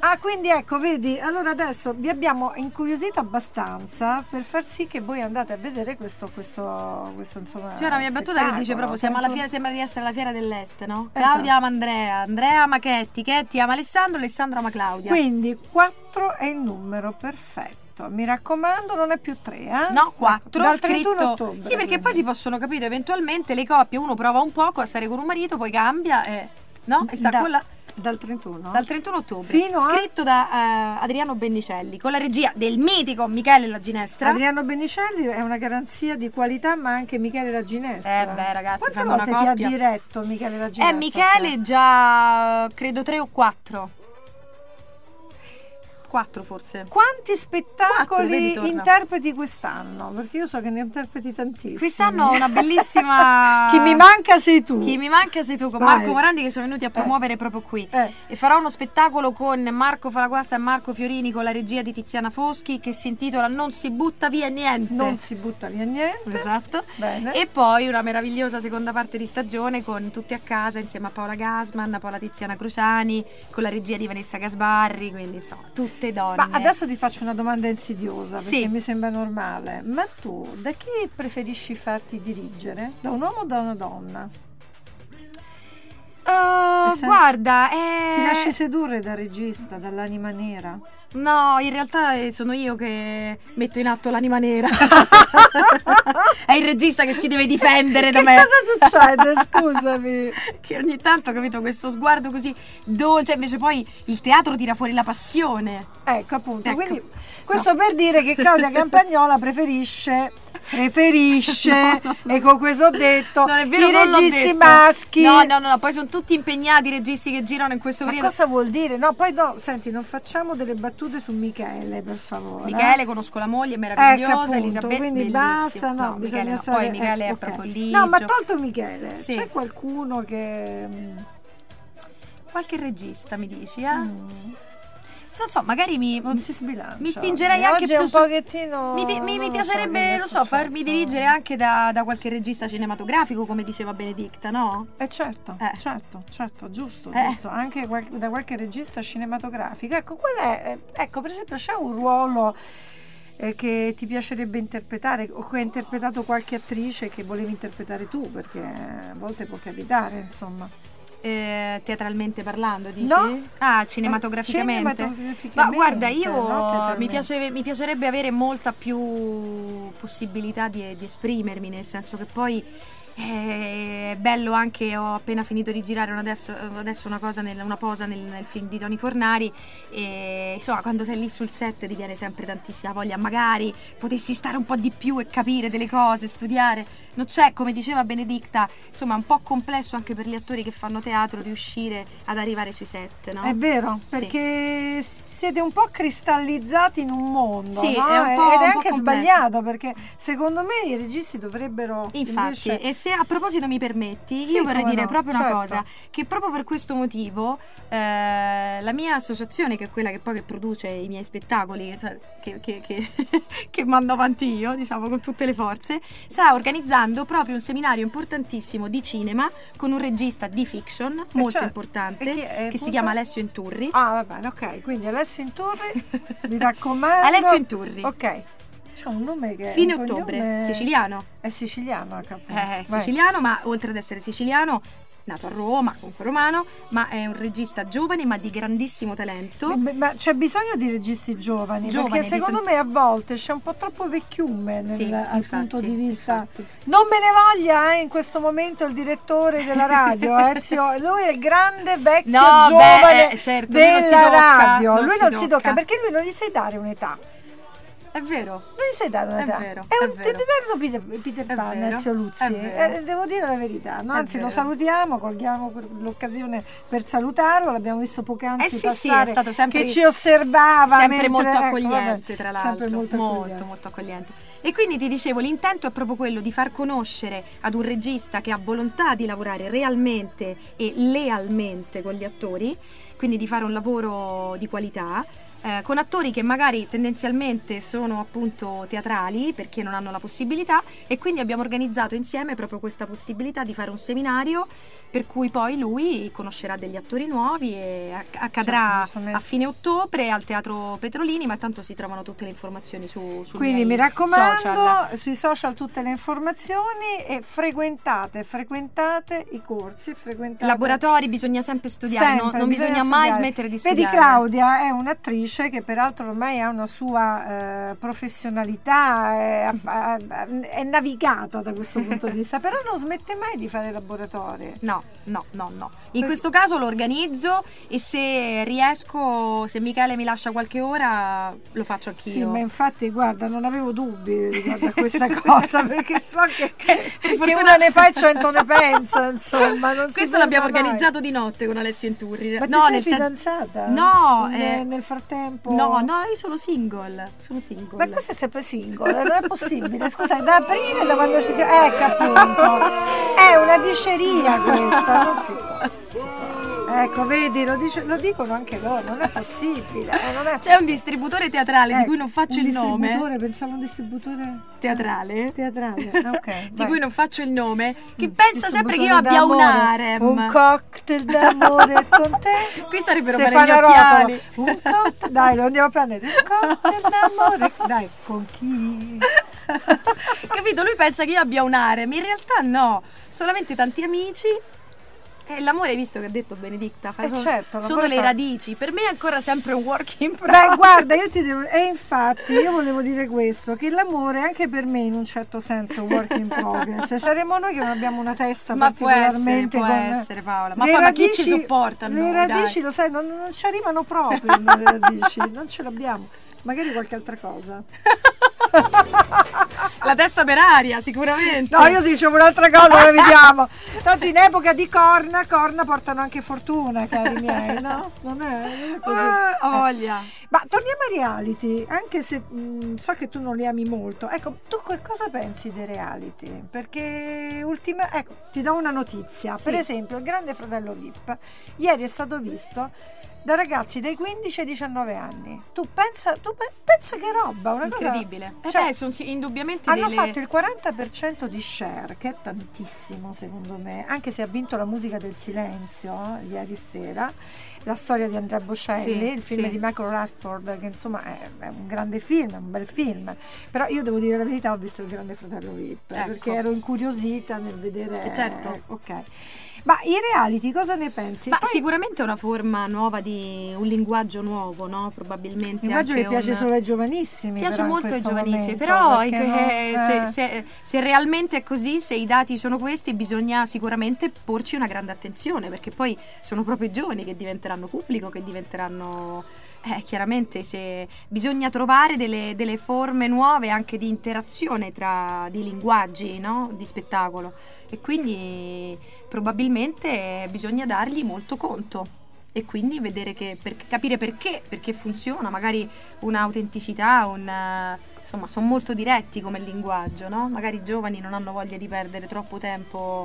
B: Ah, quindi ecco, vedi, allora adesso vi abbiamo incuriosito abbastanza per far sì che voi andate a vedere questo, questo, questo insomma.
C: C'è una mia battuta che dice proprio siamo alla fiera, sembra di essere alla fiera dell'est, no? Claudia ama Andrea, Andrea ama Chetti, Chetti ama Alessandro, Alessandro ama Claudia.
B: Quindi quattro è il numero perfetto. Mi raccomando, non è più tre, eh?
C: No, quattro,
B: dal
C: scritto.
B: trentuno ottobre.
C: Sì, perché
B: quindi.
C: poi si possono capire eventualmente le coppie, uno prova un poco a stare con un marito, poi cambia e no? E sta
B: Da-
C: con la
B: Dal trentuno?
C: Dal trentuno ottobre.
B: Fino a-
C: Scritto da eh, Adriano Bennicelli, con la regia del mitico Michele La Ginestra.
B: Adriano Bennicelli è una garanzia di qualità, ma anche Michele La Ginestra.
C: Eh beh, ragazzi,
B: Quante
C: fanno una
B: volte ti
C: coppia.
B: ha diretto Michele La Ginestra?
C: Eh, Michele già credo tre o quattro. Quattro forse.
B: Quanti spettacoli
C: Quattro, vedi, torna.
B: interpreti quest'anno? Perché io so che ne interpreti tantissimi.
C: Quest'anno ho una bellissima.
B: Chi mi manca sei tu.
C: Chi mi manca sei tu con
B: Vai.
C: Marco Morandi, che sono venuti a promuovere proprio qui.
B: Eh.
C: E farò uno spettacolo con Marco Falaguasta e Marco Fiorini con la regia di Tiziana Foschi che si intitola Non si butta via niente.
B: Non si butta via niente.
C: Esatto.
B: Bene.
C: E poi una meravigliosa seconda parte di stagione con Tutti a casa insieme a Paola Gasman, Paola Tiziana Cruciani, con la regia di Vanessa Gasbarri, quindi insomma tutte donne.
B: Ma adesso ti faccio una domanda insidiosa, perché
C: Sì.
B: mi sembra normale. Ma tu da chi preferisci farti dirigere? Da un uomo o da una donna?
C: Oh,
B: E se-
C: guarda, eh...
B: Ti lasci sedurre da regista, dall'anima nera?
C: No, in realtà eh, sono io che metto in atto l'anima nera. È il regista che si deve difendere da
B: Che
C: me.
B: cosa succede? Scusami.
C: Che ogni tanto, capito, questo sguardo così dolce, invece poi il teatro tira fuori la passione.
B: Ecco, appunto.
C: Ecco.
B: Quindi questo per dire che Claudia Campagnola preferisce preferisce
C: No, no, no.
B: e con questo ho detto
C: Non è vero,
B: i
C: non l'ho
B: registi
C: detto.
B: maschi.
C: No, no, no, no, poi sono tutti impegnati i registi che girano in questo
B: Ma
C: periodo.
B: cosa vuol dire? No, poi no, senti, non facciamo delle battute su Michele, per favore.
C: Michele,
B: eh?
C: conosco la moglie, è
B: Ecco,
C: meravigliosa,
B: appunto,
C: Elisabetta,
B: quindi
C: bellissima.
B: basta, no,
C: no,
B: bisogna
C: Michele, no.
B: stare,
C: Poi Michele
B: eh,
C: è
B: ok.
C: proprio ligio.
B: No, ma tolto Michele,
C: Sì.
B: c'è qualcuno che mm,
C: Qualche regista mi dici, eh?
B: mm,
C: Non so, magari mi
B: non si sbilancia.
C: mi spingerei
B: Oggi
C: anche
B: è
C: più
B: un
C: su-
B: pochettino
C: Mi, pi- mi- mi
B: non lo
C: piacerebbe,
B: che
C: non
B: è
C: so, farmi
B: successo.
C: dirigere anche da, da qualche regista cinematografico, come diceva Benedicta, no?
B: Eh certo,
C: Eh.
B: certo, certo, giusto,
C: Eh.
B: giusto, anche qual- da qualche regista cinematografico. Ecco, qual è, eh, ecco, per esempio, c'è un ruolo eh, che ti piacerebbe interpretare o che ha interpretato qualche attrice che volevi interpretare tu, perché a volte può capitare, insomma.
C: Eh, teatralmente parlando, dici?
B: No.
C: Ah, cinematograficamente?
B: Cinematograficamente,
C: Ma guarda, io
B: no, teatralmente.
C: mi, piace- mi piacerebbe avere molta più possibilità di, di esprimermi, nel senso che poi è bello anche, ho appena finito di girare una- adesso, adesso una cosa, nel- una posa nel, nel film di Tony Fornari e insomma quando sei lì sul set ti viene sempre tantissima voglia, magari potessi stare un po' di più e capire delle cose, studiare. Non c'è, come diceva Benedicta, insomma è un po' complesso anche per gli attori che fanno teatro riuscire ad arrivare sui set, no?
B: È vero,
C: Sì.
B: perché siete un po' cristallizzati in un mondo,
C: Sì,
B: no?
C: è un
B: E-
C: po'-
B: ed è
C: un po'
B: anche
C: complesso.
B: sbagliato, perché secondo me i registi dovrebbero
C: Infatti,
B: invece...
C: e se a proposito mi permetti,
B: Sì,
C: io vorrei
B: come
C: dire
B: no,
C: proprio una
B: certo.
C: cosa, che proprio per questo motivo eh, la mia associazione, che è quella che poi che produce i miei spettacoli, cioè, che, che, che, che mando avanti io, diciamo, con tutte le forze, sta organizzando proprio un seminario importantissimo di cinema con un regista di fiction molto
B: certo.
C: importante,
B: E chi è,
C: che
B: appunto?
C: si chiama Alessio Inturri.
B: Ah, va bene, ok, quindi Alessio Inturri, mi raccomando.
C: Alessio Inturri.
B: Ok, c'è un nome che...
C: Fine
B: un
C: ottobre,
B: cognome-
C: siciliano.
B: È siciliano, ecco, appunto.
C: È
B: Vai.
C: siciliano, ma oltre ad essere siciliano, nato a Roma, comunque romano, ma è un regista giovane ma di grandissimo talento.
B: Beh, ma c'è bisogno di registi giovani,
C: Giovani,
B: perché
C: di
B: secondo
C: tan-
B: me a volte c'è un po' troppo vecchiume nel,
C: Sì,
B: al
C: infatti,
B: punto di vista.
C: infatti.
B: Non me ne voglia eh, in questo momento il direttore della radio, Ezio. Lui è il grande vecchio
C: No,
B: giovane
C: beh, certo, lui non si
B: della
C: tocca,
B: radio.
C: non
B: lui
C: si
B: non si
C: tocca.
B: tocca perché lui non gli sai dare un'età.
C: È vero.
B: Non gli sai dare un'età.
C: È vero,
B: È
C: è
B: un
C: vero.
B: eterno Peter, Peter
C: È
B: Pan,
C: vero,
B: Ezio Luzzi.
C: è vero.
B: Eh, devo dire la verità. no?
C: È
B: Anzi, lo
C: vero.
B: salutiamo, cogliamo l'occasione per salutarlo. L'abbiamo visto poc'anzi
C: Eh sì, sì,
B: passare,
C: è stato sempre-
B: che ci osservava.
C: Sempre
B: mentre-
C: molto
B: ecco,
C: accogliente,
B: vabbè,
C: tra l'altro.
B: Sempre molto accogliente.
C: molto accogliente. E quindi ti dicevo, l'intento è proprio quello di far conoscere ad un regista che ha volontà di lavorare realmente e lealmente con gli attori, quindi di fare un lavoro di qualità, eh, con attori che magari tendenzialmente sono appunto teatrali perché non hanno la possibilità, e quindi abbiamo organizzato insieme proprio questa possibilità di fare un seminario per cui poi lui conoscerà degli attori nuovi e acc- accadrà
B: Certo,
C: a fine ottobre al Teatro Petrolini, ma tanto si trovano tutte le informazioni su sui
B: Quindi
C: miei
B: mi raccomando,
C: social.
B: sui social tutte le informazioni, e frequentate, frequentate i corsi, frequentate
C: Laboratori bisogna sempre studiare,
B: Sempre,
C: non, non bisogna, mai
B: studiare.
C: smettere di
B: Vedi,
C: studiare.
B: Claudia è un'attrice che peraltro ormai ha una sua eh, professionalità, è, ha- ha- è navigata da questo punto di vista, però non smette mai di fare laboratori.
C: No, no, no, no. In questo caso lo organizzo, e se riesco, se Michele mi lascia qualche ora, lo faccio anch'io.
B: Sì, ma infatti guarda, non avevo dubbi riguardo a questa cosa, perché so che, che
C: fortuna-
B: una ne fa e cento ne pensa, insomma. Non si
C: Questo l'abbiamo
B: ferma mai.
C: organizzato di notte con Alessio Inturri.
B: Ma
C: no,
B: ti sei
C: nel senso-
B: fidanzata?
C: No,
B: nel,
C: eh,
B: nel frattempo?
C: No, no, io sono single. Sono single.
B: Ma questo è sempre single, non è possibile. Scusa, da aprile, da quando ci siamo. Ecco appunto. È una diceria questa, non si può. si può. Ecco, vedi, lo, dice- lo dicono anche loro, non è possibile. eh, non è
C: C'è un distributore teatrale di
B: Ecco,
C: cui non faccio
B: un
C: il nome.
B: distributore, pensavo un distributore
C: Teatrale.
B: teatrale. Ah, ok.
C: Di
B: vai.
C: cui non faccio il nome, che
B: Mm,
C: pensa sempre che io
B: distributore
C: abbia un
B: d'amore.
C: harem.
B: Un cocktail d'amore con te.
C: Qui sarebbero
B: Se
C: per
B: fa
C: gli
B: una rotola.
C: occhiali.
B: Un cocktail, dai, lo andiamo a prendere. Un cocktail d'amore, dai, con chi?
C: Capito? Lui pensa che io abbia un harem, in realtà no, solamente tanti amici. E l'amore, hai visto che ha detto Benedicta? Fa-
B: Eh,
C: sono
B: certo,
C: sono
B: l'amore
C: le
B: fa-
C: radici. Per me è ancora sempre un work in progress.
B: Beh, guarda, io ti devo. E infatti, io volevo dire questo: che l'amore, anche per me, in un certo senso, è un work in progress. Saremo noi che non abbiamo una testa
C: Ma può essere,
B: particolarmente
C: può
B: con
C: essere, Paola. Ma
B: le
C: poi ma chi
B: radici-
C: ci sopporta a
B: Le
C: noi,
B: radici,
C: dai?
B: lo sai, non, non ci arrivano proprio le radici, non ce l'abbiamo. Magari qualche altra cosa.
C: La testa per aria, sicuramente.
B: No, io dicevo un'altra cosa, la vediamo. Tanto in epoca di corna, corna portano anche fortuna, cari miei, no? Non è, non è così.
C: Eh, ho
B: Eh.
C: voglia.
B: Ma torniamo ai reality, anche se mh, so che tu non li ami molto. Ecco, tu che cosa pensi dei reality? Perché ultima, ecco, ti do una notizia.
C: Sì.
B: Per esempio, il Grande Fratello V I P ieri è stato visto da ragazzi dai quindici ai diciannove anni. Tu pensa, tu pe- pensa che roba, una cosa
C: Incredibile. Eh
B: cioè,
C: beh, sono sì- indubbiamente
B: hanno
C: delle...
B: fatto il quaranta per cento di share, che è tantissimo secondo me, anche se ha vinto la musica del silenzio eh, ieri sera, la storia di Andrea Bocelli,
C: Sì,
B: il film
C: sì.
B: di Michael Radford, che insomma è, è un grande film, è un bel film. Però io devo dire la verità, ho visto il Grande Fratello V I P,
C: Ecco.
B: perché ero incuriosita nel vedere...
C: Eh, certo.
B: eh, ok. Ma i reality cosa ne pensi?
C: Ma
B: Poi-
C: sicuramente è una forma nuova di un linguaggio nuovo, no? Probabilmente.
B: Immagino
C: anche
B: che piace
C: un...
B: solo ai giovanissimi.
C: Piace
B: però in
C: molto ai
B: questo
C: giovanissimi,
B: momento,
C: però
B: perché
C: è che,
B: no?
C: se,
B: Eh.
C: se- se realmente è così, se i dati sono questi, bisogna sicuramente porci una grande attenzione, perché poi sono proprio i giovani che diventeranno pubblico, che diventeranno... Eh, chiaramente se bisogna trovare delle, delle forme nuove anche di interazione tra di linguaggi, no? Di spettacolo, e quindi probabilmente bisogna dargli molto conto e quindi vedere che per capire perché perché funziona, magari un'autenticità, un eh, insomma sono molto diretti come linguaggio, no? Magari i giovani non hanno voglia di perdere troppo tempo.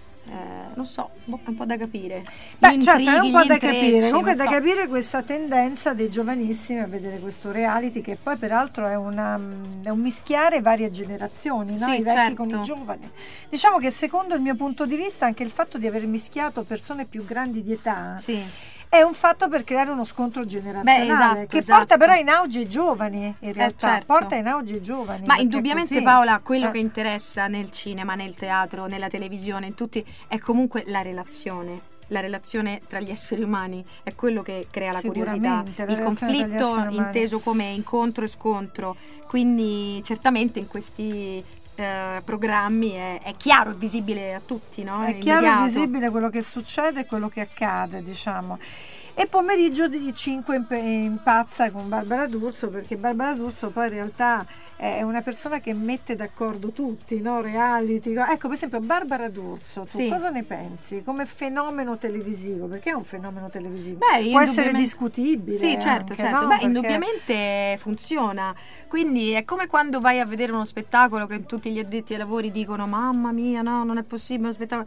C: Eh, non so, boh, è un po' da capire.
B: Beh,
C: Gli
B: certo, è un
C: intrighi,
B: po'
C: gli
B: da
C: intrecci,
B: capire. Comunque è
C: non
B: da
C: so.
B: capire questa tendenza dei giovanissimi a vedere questo reality, che poi peraltro è, una, è un mischiare varie generazioni, no?
C: Sì,
B: I vecchi
C: certo.
B: con i giovani. Diciamo che secondo il mio punto di vista anche il fatto di aver mischiato persone più grandi di età
C: Sì.
B: è un fatto per creare uno scontro generazionale,
C: Beh, esatto,
B: che
C: esatto.
B: porta però in auge i giovani, in realtà,
C: certo.
B: porta in auge i giovani.
C: Ma
B: perché
C: indubbiamente,
B: così-
C: Paola, quello
B: eh.
C: che interessa nel cinema, nel teatro, nella televisione, in tutti, è comunque la relazione. La relazione tra gli esseri umani è quello che crea la curiosità.
B: Sicuramente, la
C: Il
B: relazione tra gli
C: conflitto
B: esseri umani.
C: inteso come incontro e scontro. Quindi certamente in questi eh, programmi è, è chiaro, è visibile a tutti, no?
B: È chiaro e
C: immediato.
B: visibile quello che succede e quello che accade, diciamo. E pomeriggio di cinque impazza con Barbara D'Urso, perché Barbara D'Urso poi in realtà è una persona che mette d'accordo tutti, no? Reality. Ecco, per esempio Barbara D'Urso, tu
C: Sì.
B: cosa ne pensi come fenomeno televisivo? Perché è un fenomeno televisivo?
C: Beh,
B: Può essere
C: indubbiamente-
B: discutibile.
C: Sì, certo,
B: anche,
C: certo.
B: no?
C: Beh,
B: Perché-
C: indubbiamente funziona. Quindi è come quando vai a vedere uno spettacolo che tutti gli addetti ai lavori dicono: mamma mia, no, non è possibile uno spettacolo.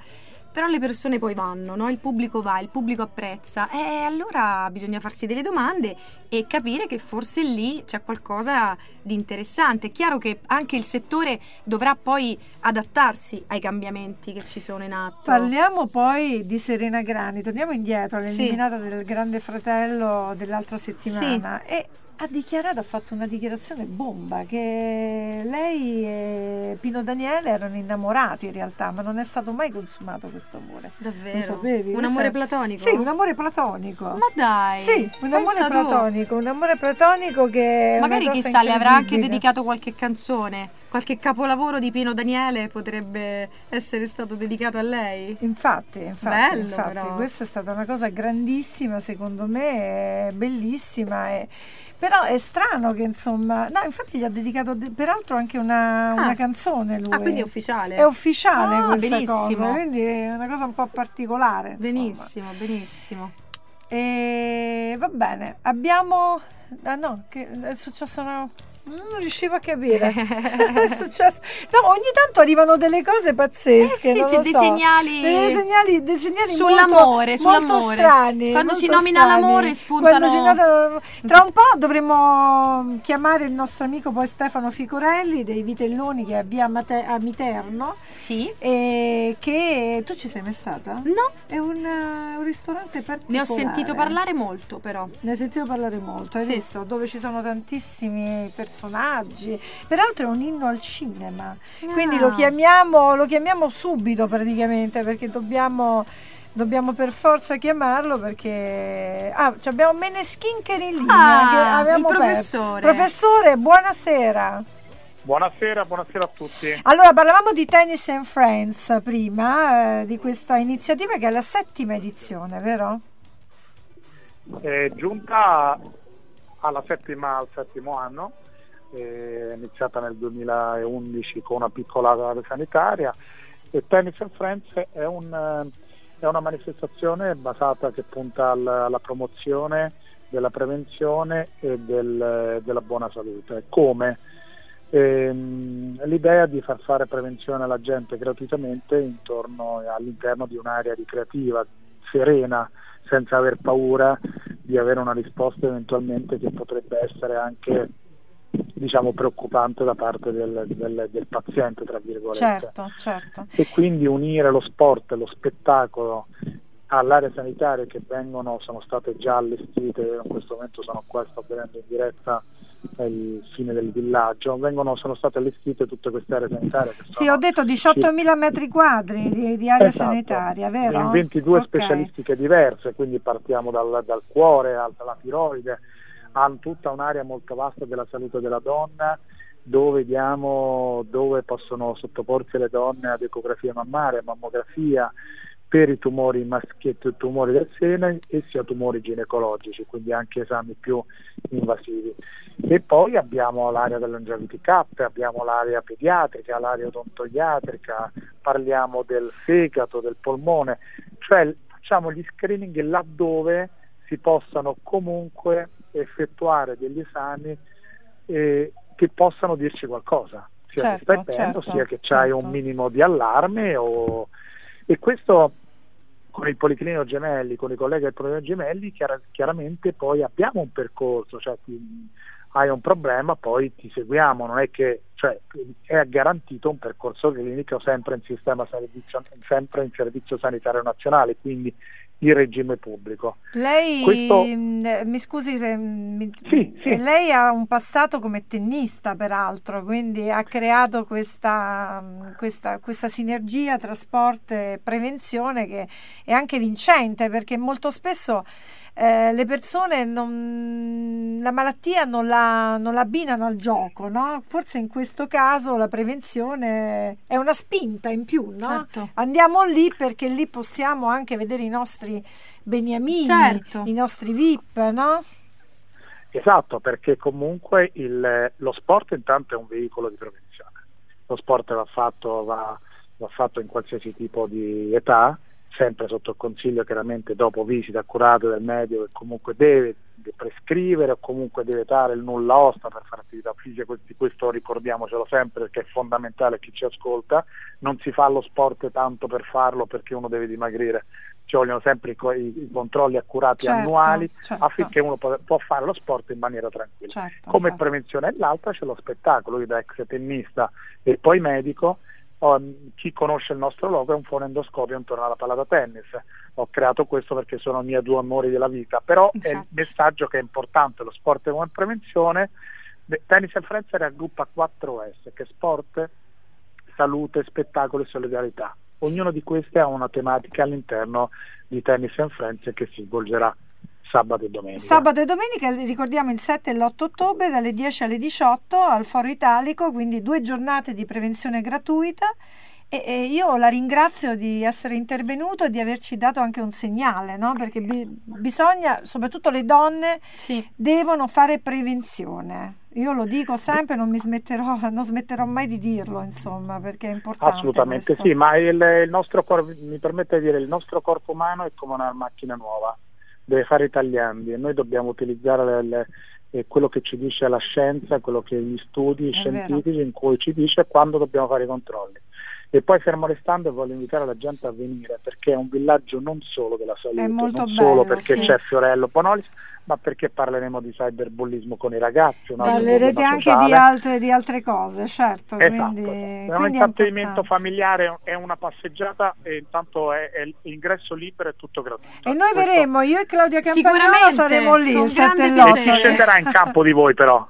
C: però le persone poi vanno, no? Il pubblico va, il pubblico apprezza, e allora bisogna farsi delle domande e capire che forse lì c'è qualcosa di interessante. È chiaro che anche il settore dovrà poi adattarsi ai cambiamenti che ci sono in atto.
B: Parliamo poi di Serena Grani, torniamo indietro all'eliminata
C: Sì.
B: del Grande Fratello dell'altra settimana, e ha dichiarato, ha fatto una dichiarazione bomba, che lei e Pino Daniele erano innamorati in realtà, ma non è stato mai consumato questo amore.
C: Davvero?
B: Lo sapevi?
C: Un
B: Questo
C: amore
B: è-
C: platonico?
B: Sì, un amore platonico.
C: Ma dai!
B: Sì, un amore
C: pensa tu.
B: platonico, un amore platonico che è
C: Magari
B: una cosa
C: chissà, le avrà anche
B: incredibile.
C: dedicato qualche canzone, qualche capolavoro di Pino Daniele potrebbe essere stato dedicato a lei.
B: Infatti, infatti,
C: Bello,
B: infatti
C: però.
B: questa è stata una cosa grandissima, secondo me, è bellissima, e- però è strano che insomma, no, infatti gli ha dedicato de- peraltro anche una, una canzone lui.
C: Ah, quindi è ufficiale?
B: È ufficiale
C: Ah,
B: questa
C: benissimo.
B: cosa, quindi è una cosa un po' particolare. insomma.
C: Benissimo, benissimo.
B: E va bene, abbiamo... Ah no, che è successo una... Non riuscivo a capire. È successo. No, ogni tanto arrivano delle cose pazzesche.
C: Eh sì,
B: non
C: c'è
B: lo
C: dei
B: so.
C: segnali-
B: dei segnali, dei segnali
C: Sull'amore,
B: molto, molto
C: sull'amore.
B: strani.
C: Quando
B: molto
C: si nomina
B: strani.
C: l'amore spuntano-
B: Quando si nota- Tra un po' dovremmo chiamare il nostro amico poi Stefano Ficorelli dei Vitelloni, che è a via Mate- a Miterno.
C: Sì.
B: E che tu ci sei mai stata?
C: No.
B: È un, eh, un ristorante particolare.
C: Ne ho sentito parlare molto, però.
B: Ne hai sentito parlare molto, hai
C: Sì.
B: visto? Dove ci sono tantissimi personaggi. Peraltro è un inno al cinema.
C: Ah.
B: Quindi lo chiamiamo, lo chiamiamo subito praticamente, perché dobbiamo, dobbiamo per forza chiamarlo, perché ah, ci abbiamo Meneschin che era in linea,
C: Ah,
B: che avevamo
C: il
B: perso.
C: professore.
B: Professore, buonasera.
J: Buonasera, buonasera a tutti.
B: Allora, parlavamo di Tennis and Friends prima, eh, di questa iniziativa che è la settima edizione, vero?
J: È giunta alla settima, al settimo anno, è iniziata nel duemilaundici con una piccola area sanitaria, e Tennis and Friends è, un, eh, è una manifestazione basata, che punta al- alla promozione della prevenzione e del- della buona salute. Come? Ehm, l'idea di far fare prevenzione alla gente gratuitamente intorno all'interno di un'area ricreativa serena, senza aver paura di avere una risposta eventualmente che potrebbe essere anche, diciamo, preoccupante da parte del, del, del paziente, tra virgolette.
B: Certo, certo.
J: E quindi unire lo sport e lo spettacolo all'area sanitaria, che vengono, sono state già allestite, in questo momento sono qua, sto vedendo in diretta il fine del villaggio, vengono, sono state allestite tutte queste aree sanitarie che
B: Sì,
J: sono
B: ho detto diciottomila metri quadri di, di area
J: Esatto.
B: sanitaria, vero?
J: in ventidue
B: Ok.
J: specialistiche diverse, quindi partiamo dal, dal cuore alla tiroide, a tutta un'area molto vasta della salute della donna, dove diamo, dove possono sottoporsi le donne ad ecografia mammaria, mammografia per i tumori maschietti e tumori del seno, e sia tumori ginecologici, quindi anche esami più invasivi. E poi abbiamo l'area del longevity cap, abbiamo l'area pediatrica, l'area odontoiatrica, parliamo del fegato, del polmone, cioè facciamo gli screening laddove si possano comunque effettuare degli esami eh, che possano dirci qualcosa, sia
B: Certo,
J: che stai bene,
B: certo,
J: sia che c'hai
B: certo.
J: un minimo di allarme, o... e questo con il Policlinico Gemelli, con i colleghi del Policlinico Gemelli, chiara- chiaramente poi abbiamo un percorso, cioè ti, hai un problema, poi ti seguiamo, non è che, cioè, è garantito un percorso clinico sempre in sistema servizio, sempre in servizio sanitario nazionale, quindi il regime pubblico.
B: Lei,
J: Questo-
B: mh, mi scusi se mi-
J: Sì, sì.
B: lei ha un passato come tennista peraltro, quindi ha creato questa, mh, questa, questa sinergia tra sport e prevenzione che è anche vincente, perché molto spesso eh, le persone non, la malattia non la, non la abbinano al gioco, no? Forse in questo caso la prevenzione è una spinta in più, no?
C: Certo.
B: Andiamo lì perché lì possiamo anche vedere i nostri beniamini,
C: Certo.
B: i nostri V I P, no?
J: Esatto, perché comunque il, lo sport intanto è un veicolo di prevenzione. Lo sport va fatto, va, va fatto in qualsiasi tipo di età, sempre sotto il consiglio chiaramente dopo visite accurate del medico, che comunque deve di prescrivere o comunque di vietare il nulla osta per fare attività fisica. Questo, questo ricordiamocelo sempre, perché è fondamentale a chi ci ascolta. Non si fa lo sport tanto per farlo, perché uno deve dimagrire, ci vogliono sempre i, co- i, i controlli accurati
B: Certo,
J: annuali,
B: certo.
J: affinché uno può, può fare lo sport in maniera tranquilla.
B: Certo,
J: Come
B: certo.
J: prevenzione, l'altra c'è lo spettacolo. Io da ex tennista e poi medico, ho- chi conosce il nostro logo è un fonendoscopio intorno alla palla da tennis. Ho creato questo perché sono i miei due amori della vita, però è il
C: Infatti.
J: messaggio che è importante: lo sport come prevenzione. De- Tennis and Friends raggruppa quattro S, che è sport, salute, spettacolo e solidarietà. Ognuno di questi ha una tematica all'interno di Tennis and Friends che si svolgerà sabato e domenica.
B: Sabato e domenica, ricordiamo il sette e l'otto ottobre, dalle dieci alle diciotto al Foro Italico, quindi due giornate di prevenzione gratuita. E, e io la ringrazio di essere intervenuto e di averci dato anche un segnale, no? Perché bi- bisogna, soprattutto le donne,
C: Sì.
B: devono fare prevenzione. Io lo dico sempre, non mi smetterò, non smetterò mai di dirlo, insomma, perché è importante.
J: Assolutamente
B: questo.
J: sì, ma il, il nostro corpo, mi permette di dire, il nostro corpo umano è come una macchina nuova, deve fare i tagliandi e noi dobbiamo utilizzare le, le, eh, quello che ci dice la scienza, quello che gli studi
B: È
J: scientifici
B: vero.
J: in cui ci dice quando dobbiamo fare i controlli. E poi, fermo restando, voglio invitare la gente a venire, perché è un villaggio non solo della salute,
B: È molto
J: non solo
B: bello,
J: perché
B: sì.
J: c'è Fiorello Bonolis, ma perché parleremo di cyberbullismo con i ragazzi. un altro
B: Parlerete
J: problema
B: anche
J: sociale.
B: di altre, di altre cose, certo.
J: Esatto,
B: Quindi,
J: è un
B: quindi è
J: intrattenimento
B: importante.
J: familiare, è una passeggiata e intanto è, è l'ingresso libero e tutto gratuito.
B: E noi
J: Questo-
B: verremo, io e Claudia Campagnolo
C: Sicuramente,
B: saremo lì
C: con
B: il sette e
C: grande
B: l'otto.
J: E chi scenderà in campo di voi però?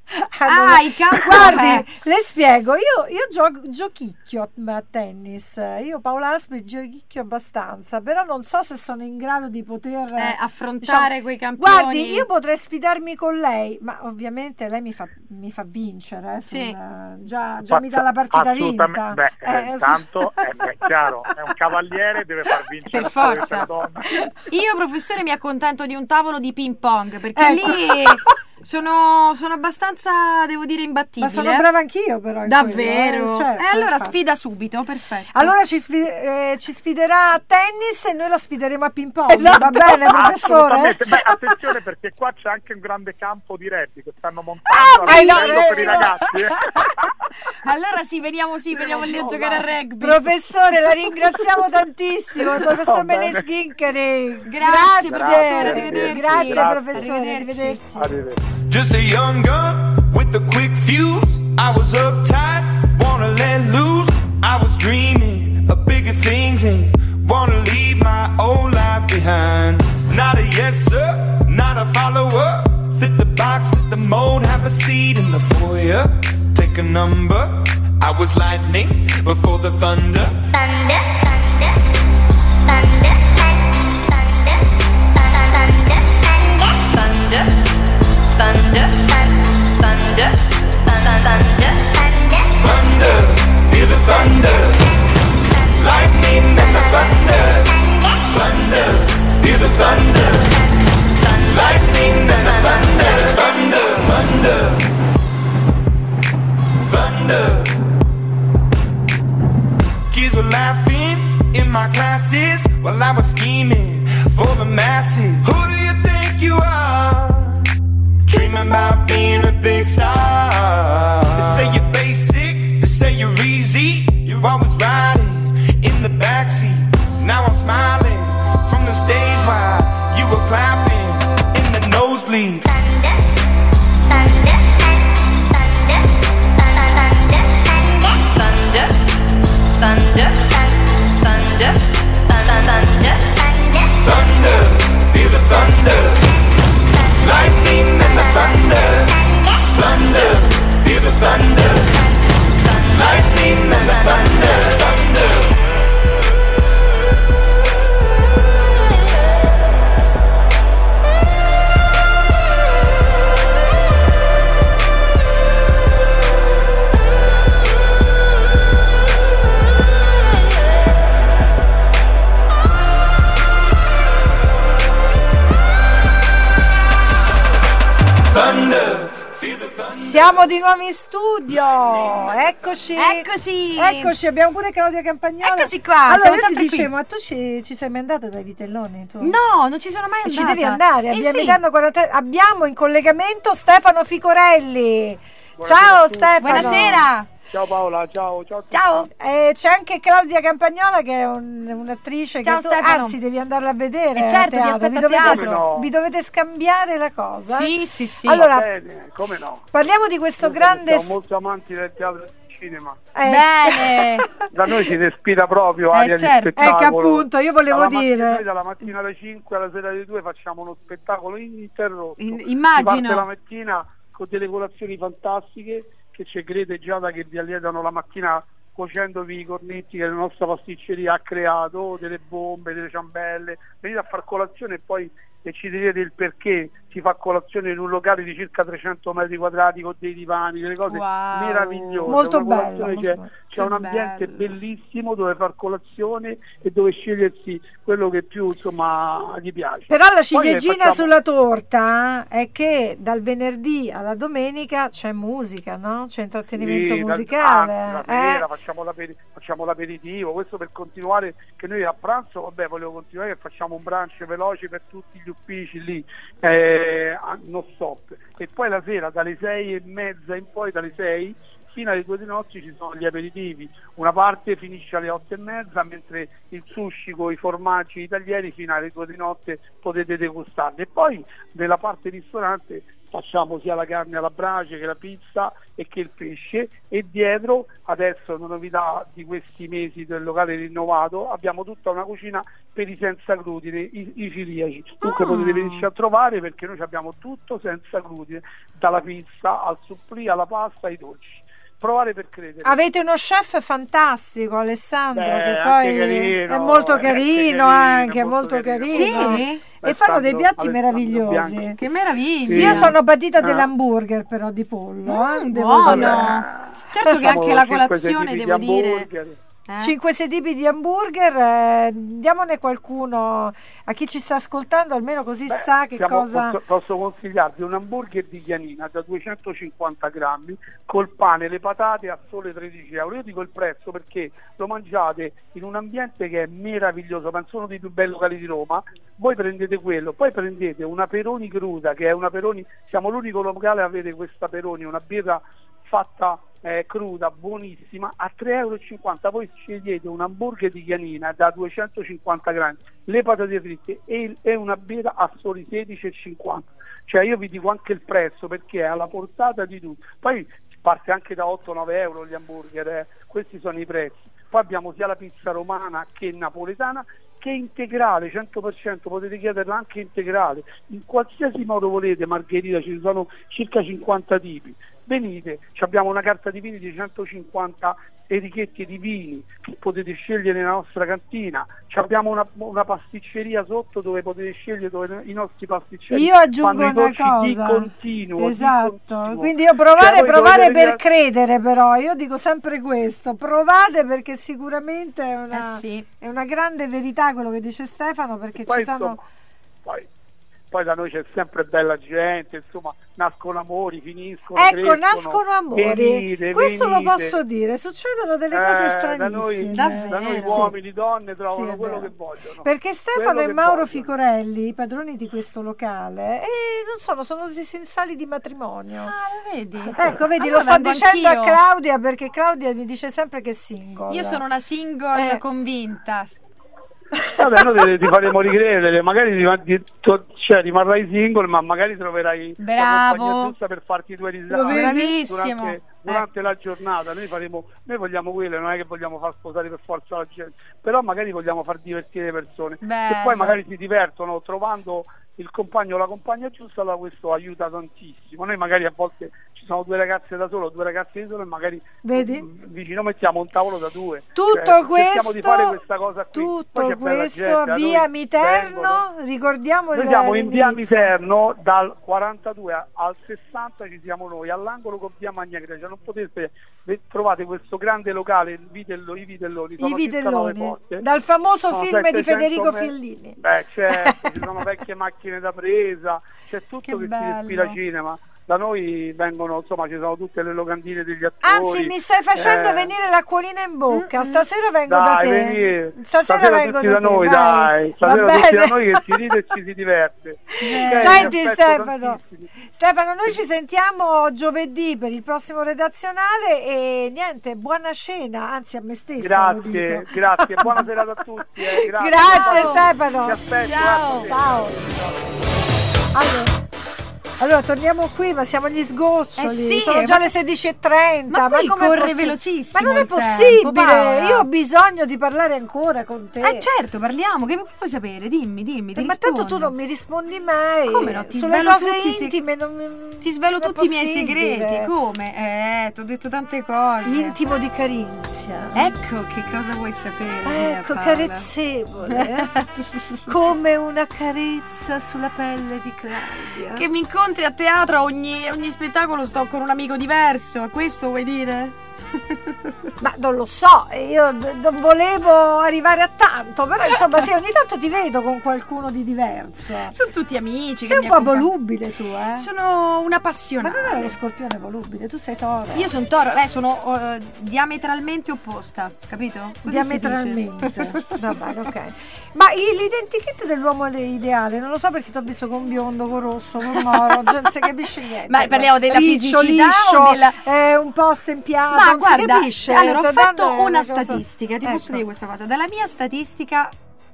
C: Ah, i campi.
B: Guardi, le spiego, io, io gioco, giochicchio a tennis, io Paola Aspri giochicchio abbastanza, però non so se sono in grado di poter
C: Eh, affrontare
B: diciamo,
C: quei campioni.
B: Guardi, io potrei sfidarmi con lei, ma ovviamente lei mi fa, mi fa vincere, eh, sul-
C: Sì.
B: già, già mi dà la partita
J: Assolutamente.
B: vinta.
J: Beh,
B: Eh,
J: eh,
B: su-
J: tanto è, è chiaro, è un cavaliere, deve far vincere
C: Per
J: la
C: forza.
J: la donna.
C: Io, professore, mi accontento di un tavolo di ping pong, perché
B: Ecco.
C: lì sono, sono abbastanza, devo dire, imbattibile.
B: Ma sono brava anch'io però in
C: Davvero?
B: quello, eh, certo,
C: e allora
B: infatti.
C: sfida subito, perfetto.
B: Allora ci, sfi- eh, ci sfiderà a tennis e noi la sfideremo a ping pong,
C: Esatto.
B: va bene professore?
J: Assolutamente. Beh, attenzione, perché qua c'è anche un grande campo di rugby che stanno montando
B: Ah,
J: all'interno per i
B: bellissimo!
J: ragazzi. eh.
C: Allora sì, veniamo sì, veniamo lì a giocare a rugby.
B: Professore, la ringraziamo tantissimo, il professor
J: Va bene.
B: Meneschincari.
C: Grazie, professore,
J: Grazie,
C: arrivederci.
B: Grazie
J: Grazie.
B: professore, arrivederci.
J: Arrivederci.
D: Just a young gun with a quick fuse. I was uptight, wanna let loose. I was dreaming of bigger things and wanna leave my old life behind. Not a yes sir, not a follower. Fit the box, fit the mold, have a seat in the foyer. Take a number. I was lightning before the thunder.
K: Thunder, thunder, thunder, thunder, thunder, thunder, thunder, thunder, thunder,
D: Thunder, feel the thunder. Lightning and the thunder. Thunder, feel the thunder. Lightning and the thunder. Thunder, thunder, thunder. Kids were laughing in my classes while I was scheming for the masses. Who do you think you are? Dreaming about being a big star. They say you're basic, they say you're easy. You're always riding in the backseat. Now I'm smiling from the stage while you were clapping in the nosebleeds.
K: thunder, thunder, thunder, thunder, thunder, thunder, thunder,
D: Thunder, feel the thunder. Lightning and the thunder. Thunder, feel the thunder. Lightning and the thunder. Thunder.
B: Siamo di nuovo in studio, eccoci.
C: Eccoci.
B: Eccoci, abbiamo pure Claudia Campagnola.
C: Eccoci qua,
B: Allora
C: siamo
B: io ti
C: sempre qui.
B: dicevo, ma tu ci, ci sei mai andata dai vitelloni? Tu?
C: No, non ci sono mai
B: E
C: andata.
B: ci devi andare,
C: Eh
B: a Via
C: sì.
B: Milano quaranta. Abbiamo in collegamento Stefano Ficorelli. Ciao Stefano.
C: Buonasera.
J: Ciao Paola, ciao, ciao.
C: Ciao.
B: Eh, c'è anche Claudia Campagnola che è un- un'attrice
C: Ciao,
B: che tu,
C: Stefano.
B: anzi devi andarla a vedere.
C: Eh,
B: a
C: certo, ti
B: teatro.
C: aspetto
B: vi
C: a
B: dovete,
C: teatro.
J: No.
B: vi dovete scambiare la cosa.
C: Sì, sì, sì.
B: Allora,
J: Va bene, come no?
B: parliamo di questo
J: Noi
B: grande
J: Siamo molto amanti del teatro e del cinema.
B: eh,
C: Bene.
J: Da noi si respira proprio
C: Eh,
J: aria
C: certo.
J: di spettacolo.
B: Ecco, appunto, io volevo
J: Dalla mattina-
B: dire-
J: Noi dalla mattina alle cinque alla sera alle due facciamo uno spettacolo ininterrotto.
C: In-
J: Si
C: immagino.
J: parte la mattina con delle colazioni fantastiche che ci crede Giada che vi allietano la mattina cuocendovi i cornetti che la nostra pasticceria ha creato, delle bombe, delle ciambelle. Venite a far colazione e poi e ci direte il perché si fa colazione in un locale di circa trecento metri quadrati con dei divani, delle cose
C: Wow.
J: meravigliose.
B: Molto
J: Una
B: bello,
J: colazione
B: molto
J: c'è,
B: bello.
J: c'è
C: Che
J: un ambiente
C: bello.
J: bellissimo dove far colazione e dove scegliersi quello che più insomma gli piace.
B: Però la
J: Poi
B: ciliegina
J: facciamo-
B: sulla torta è che dal venerdì alla domenica c'è musica, no? C'è intrattenimento
J: Sì, dal-
B: musicale.
J: anzi, la
B: eh?
J: sera facciamo, l'aperi- facciamo l'aperitivo, questo per continuare, che noi a pranzo, vabbè, volevo continuare che facciamo un brunch veloce per tutti gli uffici lì, eh, a- non stop. E poi la sera dalle sei e mezza in poi, dalle sei fino alle due di notte ci sono gli aperitivi. Una parte finisce alle otto e mezza, mentre il sushi con i formaggi italiani fino alle due di notte potete degustarli. E poi nella parte ristorante facciamo sia la carne alla brace che la pizza e che il pesce, e dietro adesso una novità di questi mesi del locale rinnovato abbiamo tutta una cucina per i senza glutine, i, i celiaci. Dunque
C: Ah.
J: potete venirci a trovare perché noi abbiamo tutto senza glutine, dalla pizza al supplì alla pasta ai dolci. Provare per credere.
B: Avete uno chef fantastico, Alessandro,
J: Beh,
B: che
J: anche
B: poi
J: carino,
B: è molto
J: eh, anche
B: carino,
J: carino,
B: anche
J: molto
B: molto
J: carino.
B: carino.
C: Sì?
B: E
J: Alessandro-
B: fanno dei piatti
J: Alessandro
B: meravigliosi.
J: Bianchi.
C: Che meraviglia.
B: Io sono patita
J: Ah.
B: dell'hamburger però di pollo, eh,
C: Mm,
B: devo
C: buono.
B: dire.
C: Certo che
J: Facciamo
C: anche la
J: cinque, sei
C: colazione,
J: tipi di
C: devo dire.
J: hamburger.
C: Eh?
B: cinque sei tipi di hamburger, eh, diamone qualcuno a chi ci sta ascoltando, almeno così
J: Beh,
B: sa che
J: siamo-
B: cosa.
J: posso, posso consigliarvi un hamburger di Chianina da duecentocinquanta grammi col pane e le patate a sole tredici euro. Io dico il prezzo perché lo mangiate in un ambiente che è meraviglioso, penso uno dei più belli locali di Roma. Voi prendete quello, poi prendete una Peroni cruda, che è una Peroni, siamo l'unico locale a avere questa Peroni, una birra fatta eh, cruda, buonissima, a tre euro e cinquanta. Voi scegliete un hamburger di Chianina da duecentocinquanta grammi, le patate fritte e, e una birra a soli sedici e cinquanta. Cioè io vi dico anche il prezzo perché è alla portata di tutti. Poi parte anche da otto nove euro gli hamburger, eh. Questi sono i prezzi. Poi abbiamo sia la pizza romana che napoletana che integrale, cento per cento, potete chiederla anche integrale, in qualsiasi modo volete, margherita, ci sono circa cinquanta tipi. Venite, ci abbiamo una carta di vini di centocinquanta etichette di vini che potete scegliere nella nostra cantina, ci abbiamo una, una pasticceria sotto dove potete scegliere, dove i nostri pasticceri
B: Io aggiungo
J: fanno i
B: una
J: dolci di
B: cosa.
J: continuo, di
B: Esatto,
J: continuo.
B: quindi io provare,
J: Cioè, voi
B: provare
J: dovete
B: per
J: venire a-
B: credere, però io dico sempre questo, provate perché sicuramente è una,
C: Eh sì.
B: è una grande verità quello che dice Stefano, perché
J: Poi,
B: ci sono.
J: insomma, poi, poi da noi c'è sempre bella gente, insomma, nascono amori, finiscono,
B: Ecco,
J: crescono.
B: nascono amori,
J: Venite,
B: questo
J: venite.
B: lo posso dire, succedono delle cose
J: Eh, da noi,
B: stranissime.
C: Davvero?
J: da noi
C: Sì.
J: uomini, donne trovano
B: Sì, è
J: quello
B: vero.
J: che vogliono.
B: Perché Stefano
J: Quello
B: e
J: che
B: Mauro
J: vogliono.
B: Ficorelli, i padroni di questo locale, e non sono, sono dei sensali di matrimonio.
C: Ah, lo vedi?
B: Ecco, vedi,
C: Allora
B: lo sto
C: vengo
B: dicendo
C: anch'io.
B: a Claudia perché Claudia mi dice sempre che è single.
C: Io sono una single
B: Eh.
C: convinta.
J: Vabbè, noi ti, ti faremo ricredere, magari rim- di- to- cioè, rimarrai single, ma magari troverai la
C: Bravo.
J: compagnia giusta per farti due risate
B: Lo vedi?
C: Bravissimo.
J: durante, durante la giornata. Noi faremo, noi vogliamo quello, non è che vogliamo far sposare per forza la gente, però magari vogliamo far divertire le persone
C: Bello.
J: che poi magari si divertono trovando il compagno o la compagna giusta. Allora questo aiuta tantissimo. Noi magari a volte ci sono due ragazze da solo, due ragazzi di solo, e magari
B: Vedi?
J: mm, vicino mettiamo un tavolo da due.
B: Tutto
J: Cioè, cerchiamo
B: questo,
J: di fare questa cosa qui. Poi
B: tutto
J: c'è bella
B: questo
J: gente,
B: a
J: a
B: via
J: noi
B: Miterno,
J: vengono.
B: ricordiamo
J: Noi
B: il
J: siamo in via
B: l'indirizzo.
J: Miterno dal quarantadue al sessanta, ci siamo noi, all'angolo con via Magna Grecia. Non potete, ve- trovate questo grande locale, il Vitello, i Vitelloni,
B: I
J: sono circa nove
B: Vitelloni,
J: porte.
B: dal famoso
J: Sono
B: film di
J: settecento
B: Federico
J: me-
B: Fellini.
J: Beh certo, ci sono vecchie macchine da presa, c'è tutto
C: Che
J: che,
C: bello.
J: si respira cinema. da noi vengono, insomma, ci sono tutte le locandine degli attori.
B: Anzi, mi stai facendo
J: eh,
B: venire l'acquolina in bocca. Stasera vengo
J: dai,
B: da te.
J: Veni,
B: Stasera,
J: stasera
B: vengo
J: tutti
B: da,
J: da
B: te.
J: noi,
B: vai.
J: dai. Stasera
B: Va
J: tutti da
B: bene.
J: noi che si ride e ci si diverte.
B: Eh.
J: Ok,
B: Senti
J: vi aspetto
B: Stefano,
J: tantissimi.
B: Stefano, noi ci sentiamo giovedì per il prossimo redazionale e niente, buona cena, anzi a me stessa lo dico.
J: Grazie, grazie, buona serata a tutti. Eh, grazie.
B: Grazie
J: Ciao.
B: Stefano.
J: Ti aspetto,
B: Ciao.
J: grazie.
B: Ciao. Allora, allora, torniamo qui, ma siamo agli sgoccioli.
C: Eh sì,
B: sono già
C: ma-
B: le sedici e trenta.
C: Ma qui
B: com'è
C: corre
B: possi-
C: velocissimo
B: Ma non è
C: il tempo,
B: possibile.
C: Paola.
B: Io ho bisogno di parlare ancora con te.
C: Eh certo, parliamo, che vuoi sapere? Dimmi, dimmi, ti
B: ma tanto
C: rispondo.
B: tu non mi rispondi mai.
C: Come no? Ti
B: Sulle
C: svelo
B: cose
C: tutti i se-
B: intime non mi-
C: Ti svelo
B: non è
C: tutti i miei
B: possibile.
C: segreti, come? Eh, ti ho detto tante cose.
B: L'intimo di Carinzia.
C: Ecco che cosa vuoi sapere. mia
B: Ecco,
C: Paola.
B: carezzevole, eh? Come una carezza sulla pelle di Claudia.
C: Che mi incontri a teatro a ogni, ogni spettacolo sto con un amico diverso, questo vuoi dire?
B: Ma non lo so, io d- non volevo arrivare a tanto, però insomma sì, ogni tanto ti vedo con qualcuno di diverso.
C: Sono tutti amici.
B: Sei
C: che
B: un
C: mi
B: po'
C: accompagnano.
B: volubile tu, eh?
C: Sono una
B: Ma
C: appassionata.
B: non è lo scorpione volubile, tu sei toro.
C: Io sono toro, beh, sono eh, diametralmente opposta, capito? Così si dice.
B: Diametralmente. Va bene, ok. Ma i- l'identikit dell'uomo ideale, non lo so perché ti ho visto con biondo, con rosso, con moro, non si capisce niente.
C: Ma parliamo della
B: Riccio,
C: fisicità
B: liscio,
C: o della-
B: eh, un po' stempiato,
C: Ma
B: non
C: guarda,
B: si capisce.
C: allora ho
B: se
C: fatto
B: danno è
C: una
B: cosa-
C: statistica, ti
B: Ecco.
C: posso dire questa cosa. Dalla mia statistica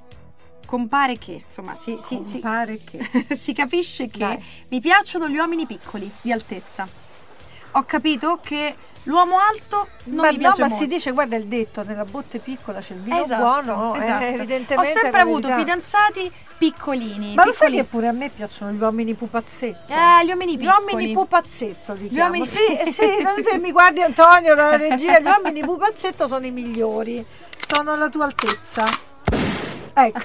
C: compare che, insomma, si, si, si-
B: Compare che.
C: si capisce che
B: Dai.
C: mi piacciono gli uomini piccoli, di altezza. Ho capito che l'uomo alto non
B: ma
C: mi
B: no,
C: piace
B: ma
C: molto.
B: si dice, guarda il detto, nella botte piccola c'è il vino
C: Esatto,
B: buono, eh,
C: esatto.
B: evidentemente
C: Ho
B: è
C: sempre
B: la
C: avuto
B: verità.
C: fidanzati piccolini.
B: Ma lo sai
C: piccoli-
B: che pure a me piacciono gli uomini pupazzetto?
C: Eh, gli uomini
B: Gli
C: piccoli.
B: uomini pupazzetto li
C: Gli
B: chiamo.
C: uomini-
B: Sì, eh, sì, non so se mi guardi Antonio dalla regia, gli uomini pupazzetto sono i migliori, sono alla tua altezza. Ecco,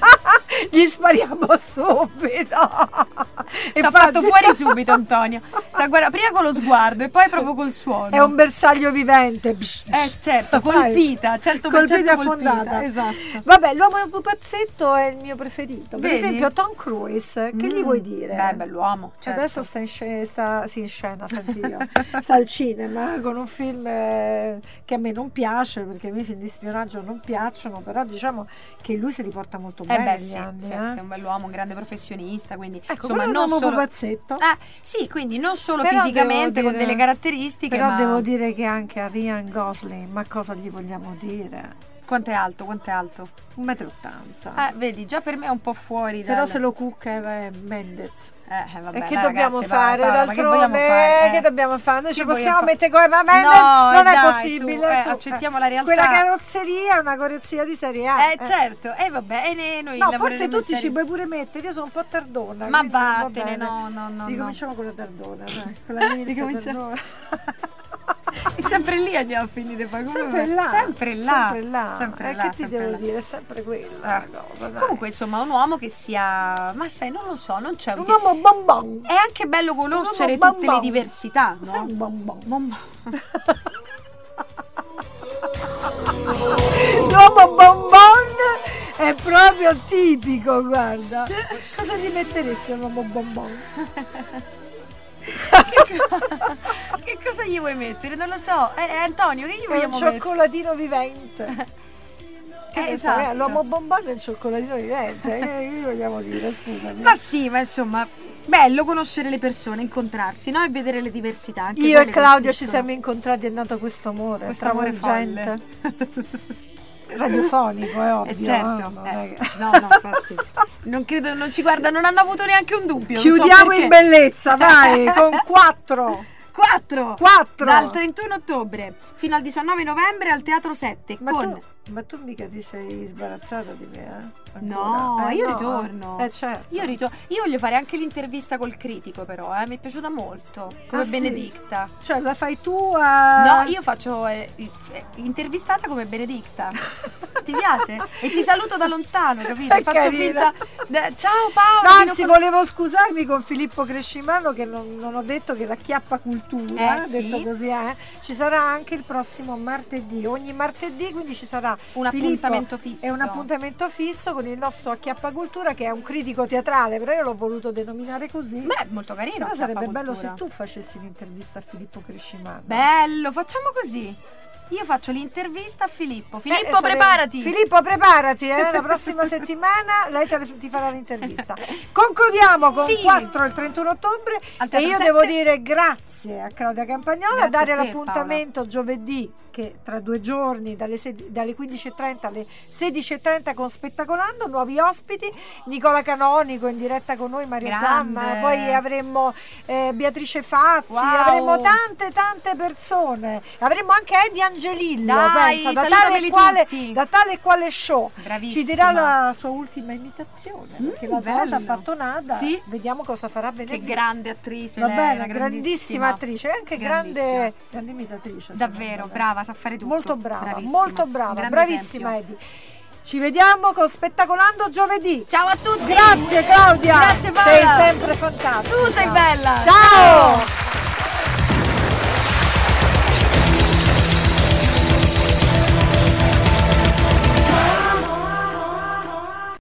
B: gli spariamo subito.
C: Ti ha fatto fuori subito Antonio. T'ha guardato prima con lo sguardo e poi proprio col suono.
B: È un bersaglio vivente. Psh, psh.
C: Eh certo,
B: Vai.
C: colpita, cento per cento
B: Colpita e affondata.
C: Esatto.
B: Vabbè, l'uomo pupazzetto è il mio preferito. Per
C: Vedi?
B: esempio Tom Cruise, che gli
C: Mm.
B: vuoi dire?
C: Beh, bell'uomo.
B: Cioè,
C: certo.
B: adesso sta in, scena, sta, sì, in scena, senti io, sta al cinema con un film eh, che a me non piace, perché a me i film di spionaggio non piacciono, però diciamo che lui si riporta molto
C: Eh
B: bene
C: beh
B: negli
C: sì,
B: anni,
C: sì,
B: eh.
C: sei un bell'uomo, un grande professionista, quindi
B: Ecco,
C: insomma
B: quello è un
C: non
B: uomo
C: solo
B: pupazzetto.
C: Ah, sì, quindi non solo
B: Però
C: fisicamente
B: devo
C: con
B: dire-
C: delle caratteristiche,
B: Però
C: ma
B: devo dire che anche a Ryan Gosling, ma cosa gli vogliamo dire?
C: quanto è alto, quanto è alto?
B: un metro e ottanta.
C: Eh, vedi, già per me è un po' fuori
B: Però
C: dal-
B: se lo cucca è Mendez.
C: Eh, eh, vabbè,
B: E che
C: dai,
B: dobbiamo
C: ragazzi,
B: fare
C: Paola, ma che
B: d'altronde?
C: vogliamo fare?
B: Eh, Che
C: Eh.
B: dobbiamo fare? Noi
C: Che
B: ci
C: vogliamo
B: possiamo
C: fare?
B: mettere come Eva Mendes?
C: No,
B: non
C: eh,
B: è
C: dai,
B: possibile.
C: su, eh,
B: su,
C: accettiamo la realtà.
B: Quella carrozzeria è una carrozzeria di serie A.
C: Eh, certo, e eh, vabbè, e ne- noi
B: No, forse
C: lavoreremo
B: tu
C: in
B: ti ci
C: serie-
B: puoi pure mettere, io sono un po' tardona.
C: Ma
B: quindi va
C: vattene,
B: bene.
C: no, no, no.
B: Ricominciamo con la tardona, dai. Con la Nilsa
C: Ricominciamo.
B: Tardona.
C: E sempre lì andiamo a finire, poi come
B: Sempre
C: va?
B: là,
C: sempre là,
B: sempre là.
C: sempre
B: Eh,
C: là,
B: che ti
C: sempre
B: devo
C: là.
B: dire? È sempre quella la cosa, dai.
C: Comunque, insomma, un uomo che sia, ma sai, non lo so, non c'è un
B: Un uomo bonbon.
C: È anche bello conoscere
B: Un uomo
C: tutte le
B: bonbon.
C: diversità, no?
B: Sei un bonbon.
C: Bonbon.
B: L'uomo bonbon è proprio tipico, guarda. Cosa gli metteresti all'uomo bonbon?
C: Che cosa gli vuoi mettere? Non lo so. Eh, Antonio, che gli
B: È un
C: vogliamo mettere?
B: cioccolatino vivente. Che
C: Eh,
B: ne so,
C: esatto.
B: eh, l'uomo bonbon è un cioccolatino vivente. Eh, che gli vogliamo dire, scusami.
C: Ma sì, ma insomma, bello conoscere le persone, incontrarsi, no? E vedere le diversità. Anche
B: Io e
C: quelle
B: Claudio ci
C: colpiscono.
B: siamo incontrati, è nato questo amore.
C: Questo amore
B: travolgente. Radiofonico, è ovvio.
C: Eh, certo,
B: eh, non
C: eh,
B: è che-
C: no, no, infatti. Non credo, non ci guarda, non hanno avuto neanche un dubbio. non so
B: Chiudiamo
C: perché.
B: in bellezza, vai, con quattro.
C: quattro.
B: Quattro.
C: Dal trentuno ottobre fino al diciannove novembre al Teatro sette
B: Ma
C: con
B: tu, ma tu mica ti sei sbarazzata di me, eh?
C: No,
B: Ancora? Eh,
C: io
B: no.
C: ritorno.
B: Eh, certo.
C: Io ritorno. Io voglio fare anche l'intervista col critico, però, eh. Mi è piaciuta molto. Come
B: Ah, sì?
C: Benedicta.
B: Cioè, la fai tu a...
C: No, io faccio eh, eh, intervistata come Benedicta. Ti piace? E ti saluto da lontano, capito?
B: È
C: Faccio
B: carina.
C: finta. de- Ciao Paolo.
B: No,
C: ti
B: anzi,
C: non-
B: volevo scusarmi con Filippo Crescimano che non, non ho detto che la Chiappa Cultura,
C: Eh, sì.
B: detto così, eh, ci sarà anche il prossimo martedì, ogni martedì, quindi ci sarà
C: Un
B: Filippo
C: appuntamento fisso.
B: È un appuntamento fisso con il nostro Acchiappacultura, che è un critico teatrale, però io l'ho voluto denominare così.
C: Beh, molto carino.
B: Però sarebbe
C: Acchiappacultura.
B: bello se tu facessi l'intervista a Filippo Crescimano.
C: Bello, facciamo così. Io faccio l'intervista a Filippo. Filippo,
B: Eh, sarebbe-
C: preparati.
B: Filippo, preparati, eh, la prossima settimana lei te le- ti farà l'intervista. Concludiamo con
C: Sì.
B: quattro il trentuno ottobre
C: Al
B: e
C: Teatro
B: io
C: sette.
B: devo dire grazie a Claudia Campagnola,
C: Grazie
B: dare
C: a te,
B: l'appuntamento giovedì, che tra due giorni dalle, sedi- dalle quindici e trenta alle sedici e trenta con Spettacolando, nuovi ospiti, Nicola Canonico in diretta con noi, Mario
C: Grande.
B: Zamma, poi avremo eh, Beatrice Fazzi,
C: Wow.
B: avremo tante tante persone, avremo anche Eddie Angelillo,
C: Dai,
B: pensa, da tale,
C: salutameli
B: e quale,
C: tutti.
B: da tale e quale show.
C: Bravissima.
B: Ci dirà la sua ultima imitazione, perché
C: Mm,
B: l'altra volta
C: bello.
B: ha fatto nada.
C: Sì.
B: Vediamo cosa farà
C: Che
B: venerdì.
C: grande attrice
B: Va
C: lei,
B: bene,
C: una
B: grandissima attrice e anche grande,
C: Grandissima.
B: grande imitatrice.
C: Davvero,
B: secondo me.
C: brava, sa fare tutto.
B: Molto brava,
C: Bravissima.
B: molto
C: Un
B: brava,
C: grande
B: bravissima
C: esempio.
B: Eddie. Ci vediamo con Spettacolando giovedì.
C: Ciao a tutti.
B: Grazie Claudia.
C: Grazie Paola.
B: Sei sempre fantastica.
C: Tu sei bella.
B: Ciao.